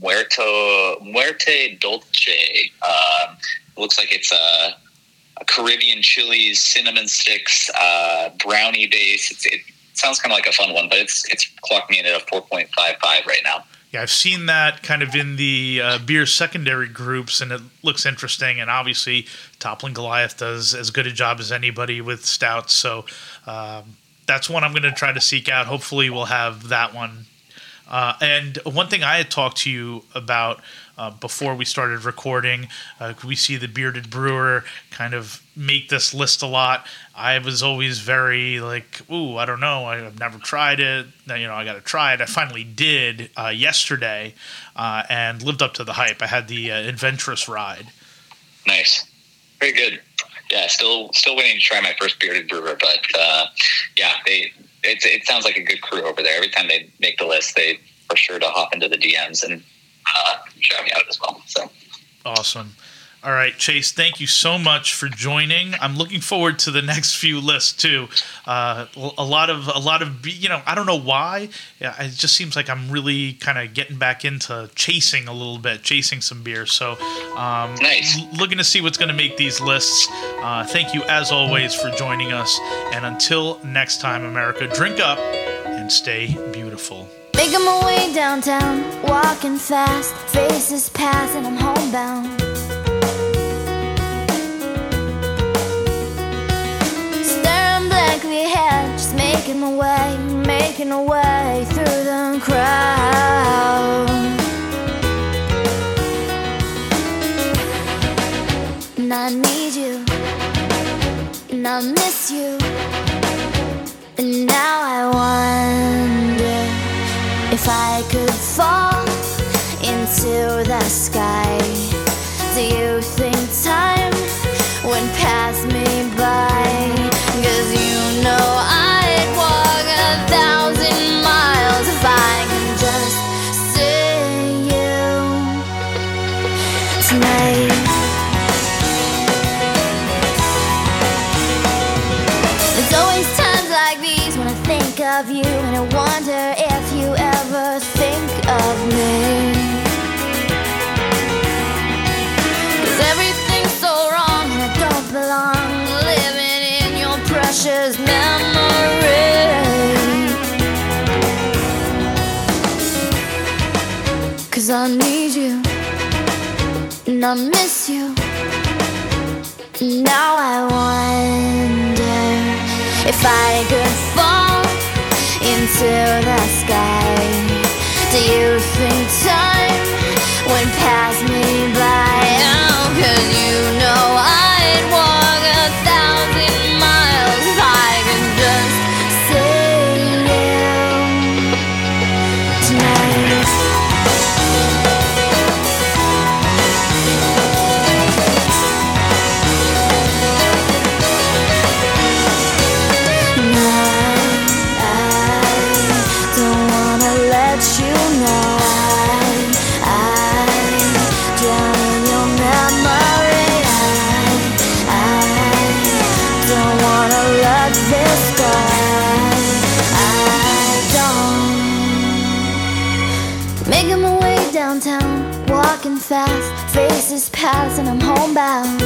Muerte Dolce. It looks like it's a Caribbean chilies, cinnamon sticks, brownie base. It sounds kind of like a fun one, but it's clocking in at a 4.55 right now. Yeah, I've seen that kind of in the beer secondary groups, and it looks interesting. And obviously, Toppling Goliath does as good a job as anybody with stouts. So that's one I'm going to try to seek out. Hopefully, we'll have that one. And one thing I had talked to you about before we started recording, we see the Bearded Brewer kind of make this list a lot. I was always very like, I don't know. I've never tried it. I got to try it. I finally did yesterday and lived up to the hype. I had the Adventurous Ride. Nice. Very good. Yeah, still waiting to try my first Bearded Brewer, but it sounds like a good crew over there. Every time they make the list, they are sure to hop into the DMs and shout me out as well. So awesome. All right, Chase, thank you so much for joining. I'm looking forward to the next few lists too. A lot of, I don't know why. Yeah, it just seems like I'm really kind of getting back into chasing a little bit, chasing some beer. So, nice. Looking to see what's going to make these lists. Thank you as always for joining us. And until next time, America, drink up and stay beautiful. Making my way downtown, walking fast, faces pass and I'm homebound. Staring blankly ahead, just making my way through the crowd. And I need you, and I miss you, and now I wonder if I could fall into the sky. Do you think time would pass me by? 'Cause you know I'd walk 1,000 miles if I could just see you tonight. There's always times like these when I think of you, and I wonder if you ever think of me. 'Cause everything's so wrong and I don't belong, living in your precious memory. 'Cause I need you and I miss you. Now I wonder if I could fall into the sky. Do you think time would pass me by? Oh, 'cause you know I'd walk 1,000 miles if I could just see you tonight. Making my way downtown, walking fast, faces pass and I'm homebound.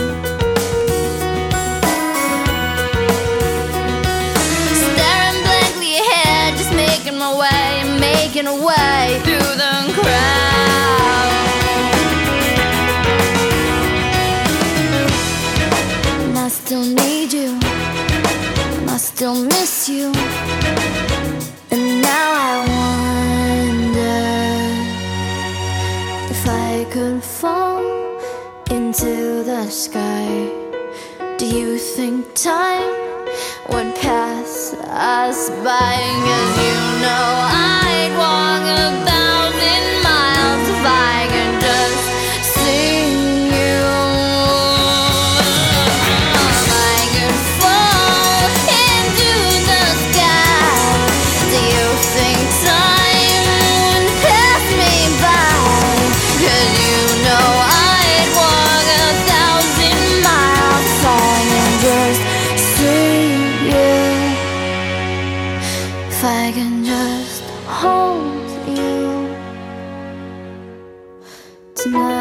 Staring blankly ahead, just making my way through the crowd. And I still need you, and I still miss you, and now I wonder if I could fall into the sky. Do you think time would pass us by? 'Cause you know I'd walk 1,000 miles if I could just see you. If I could fall into the sky, do you think time would pass me by? 'Cause you know I'd walk 1,000 miles if I could just see you. If I can just hold you tonight.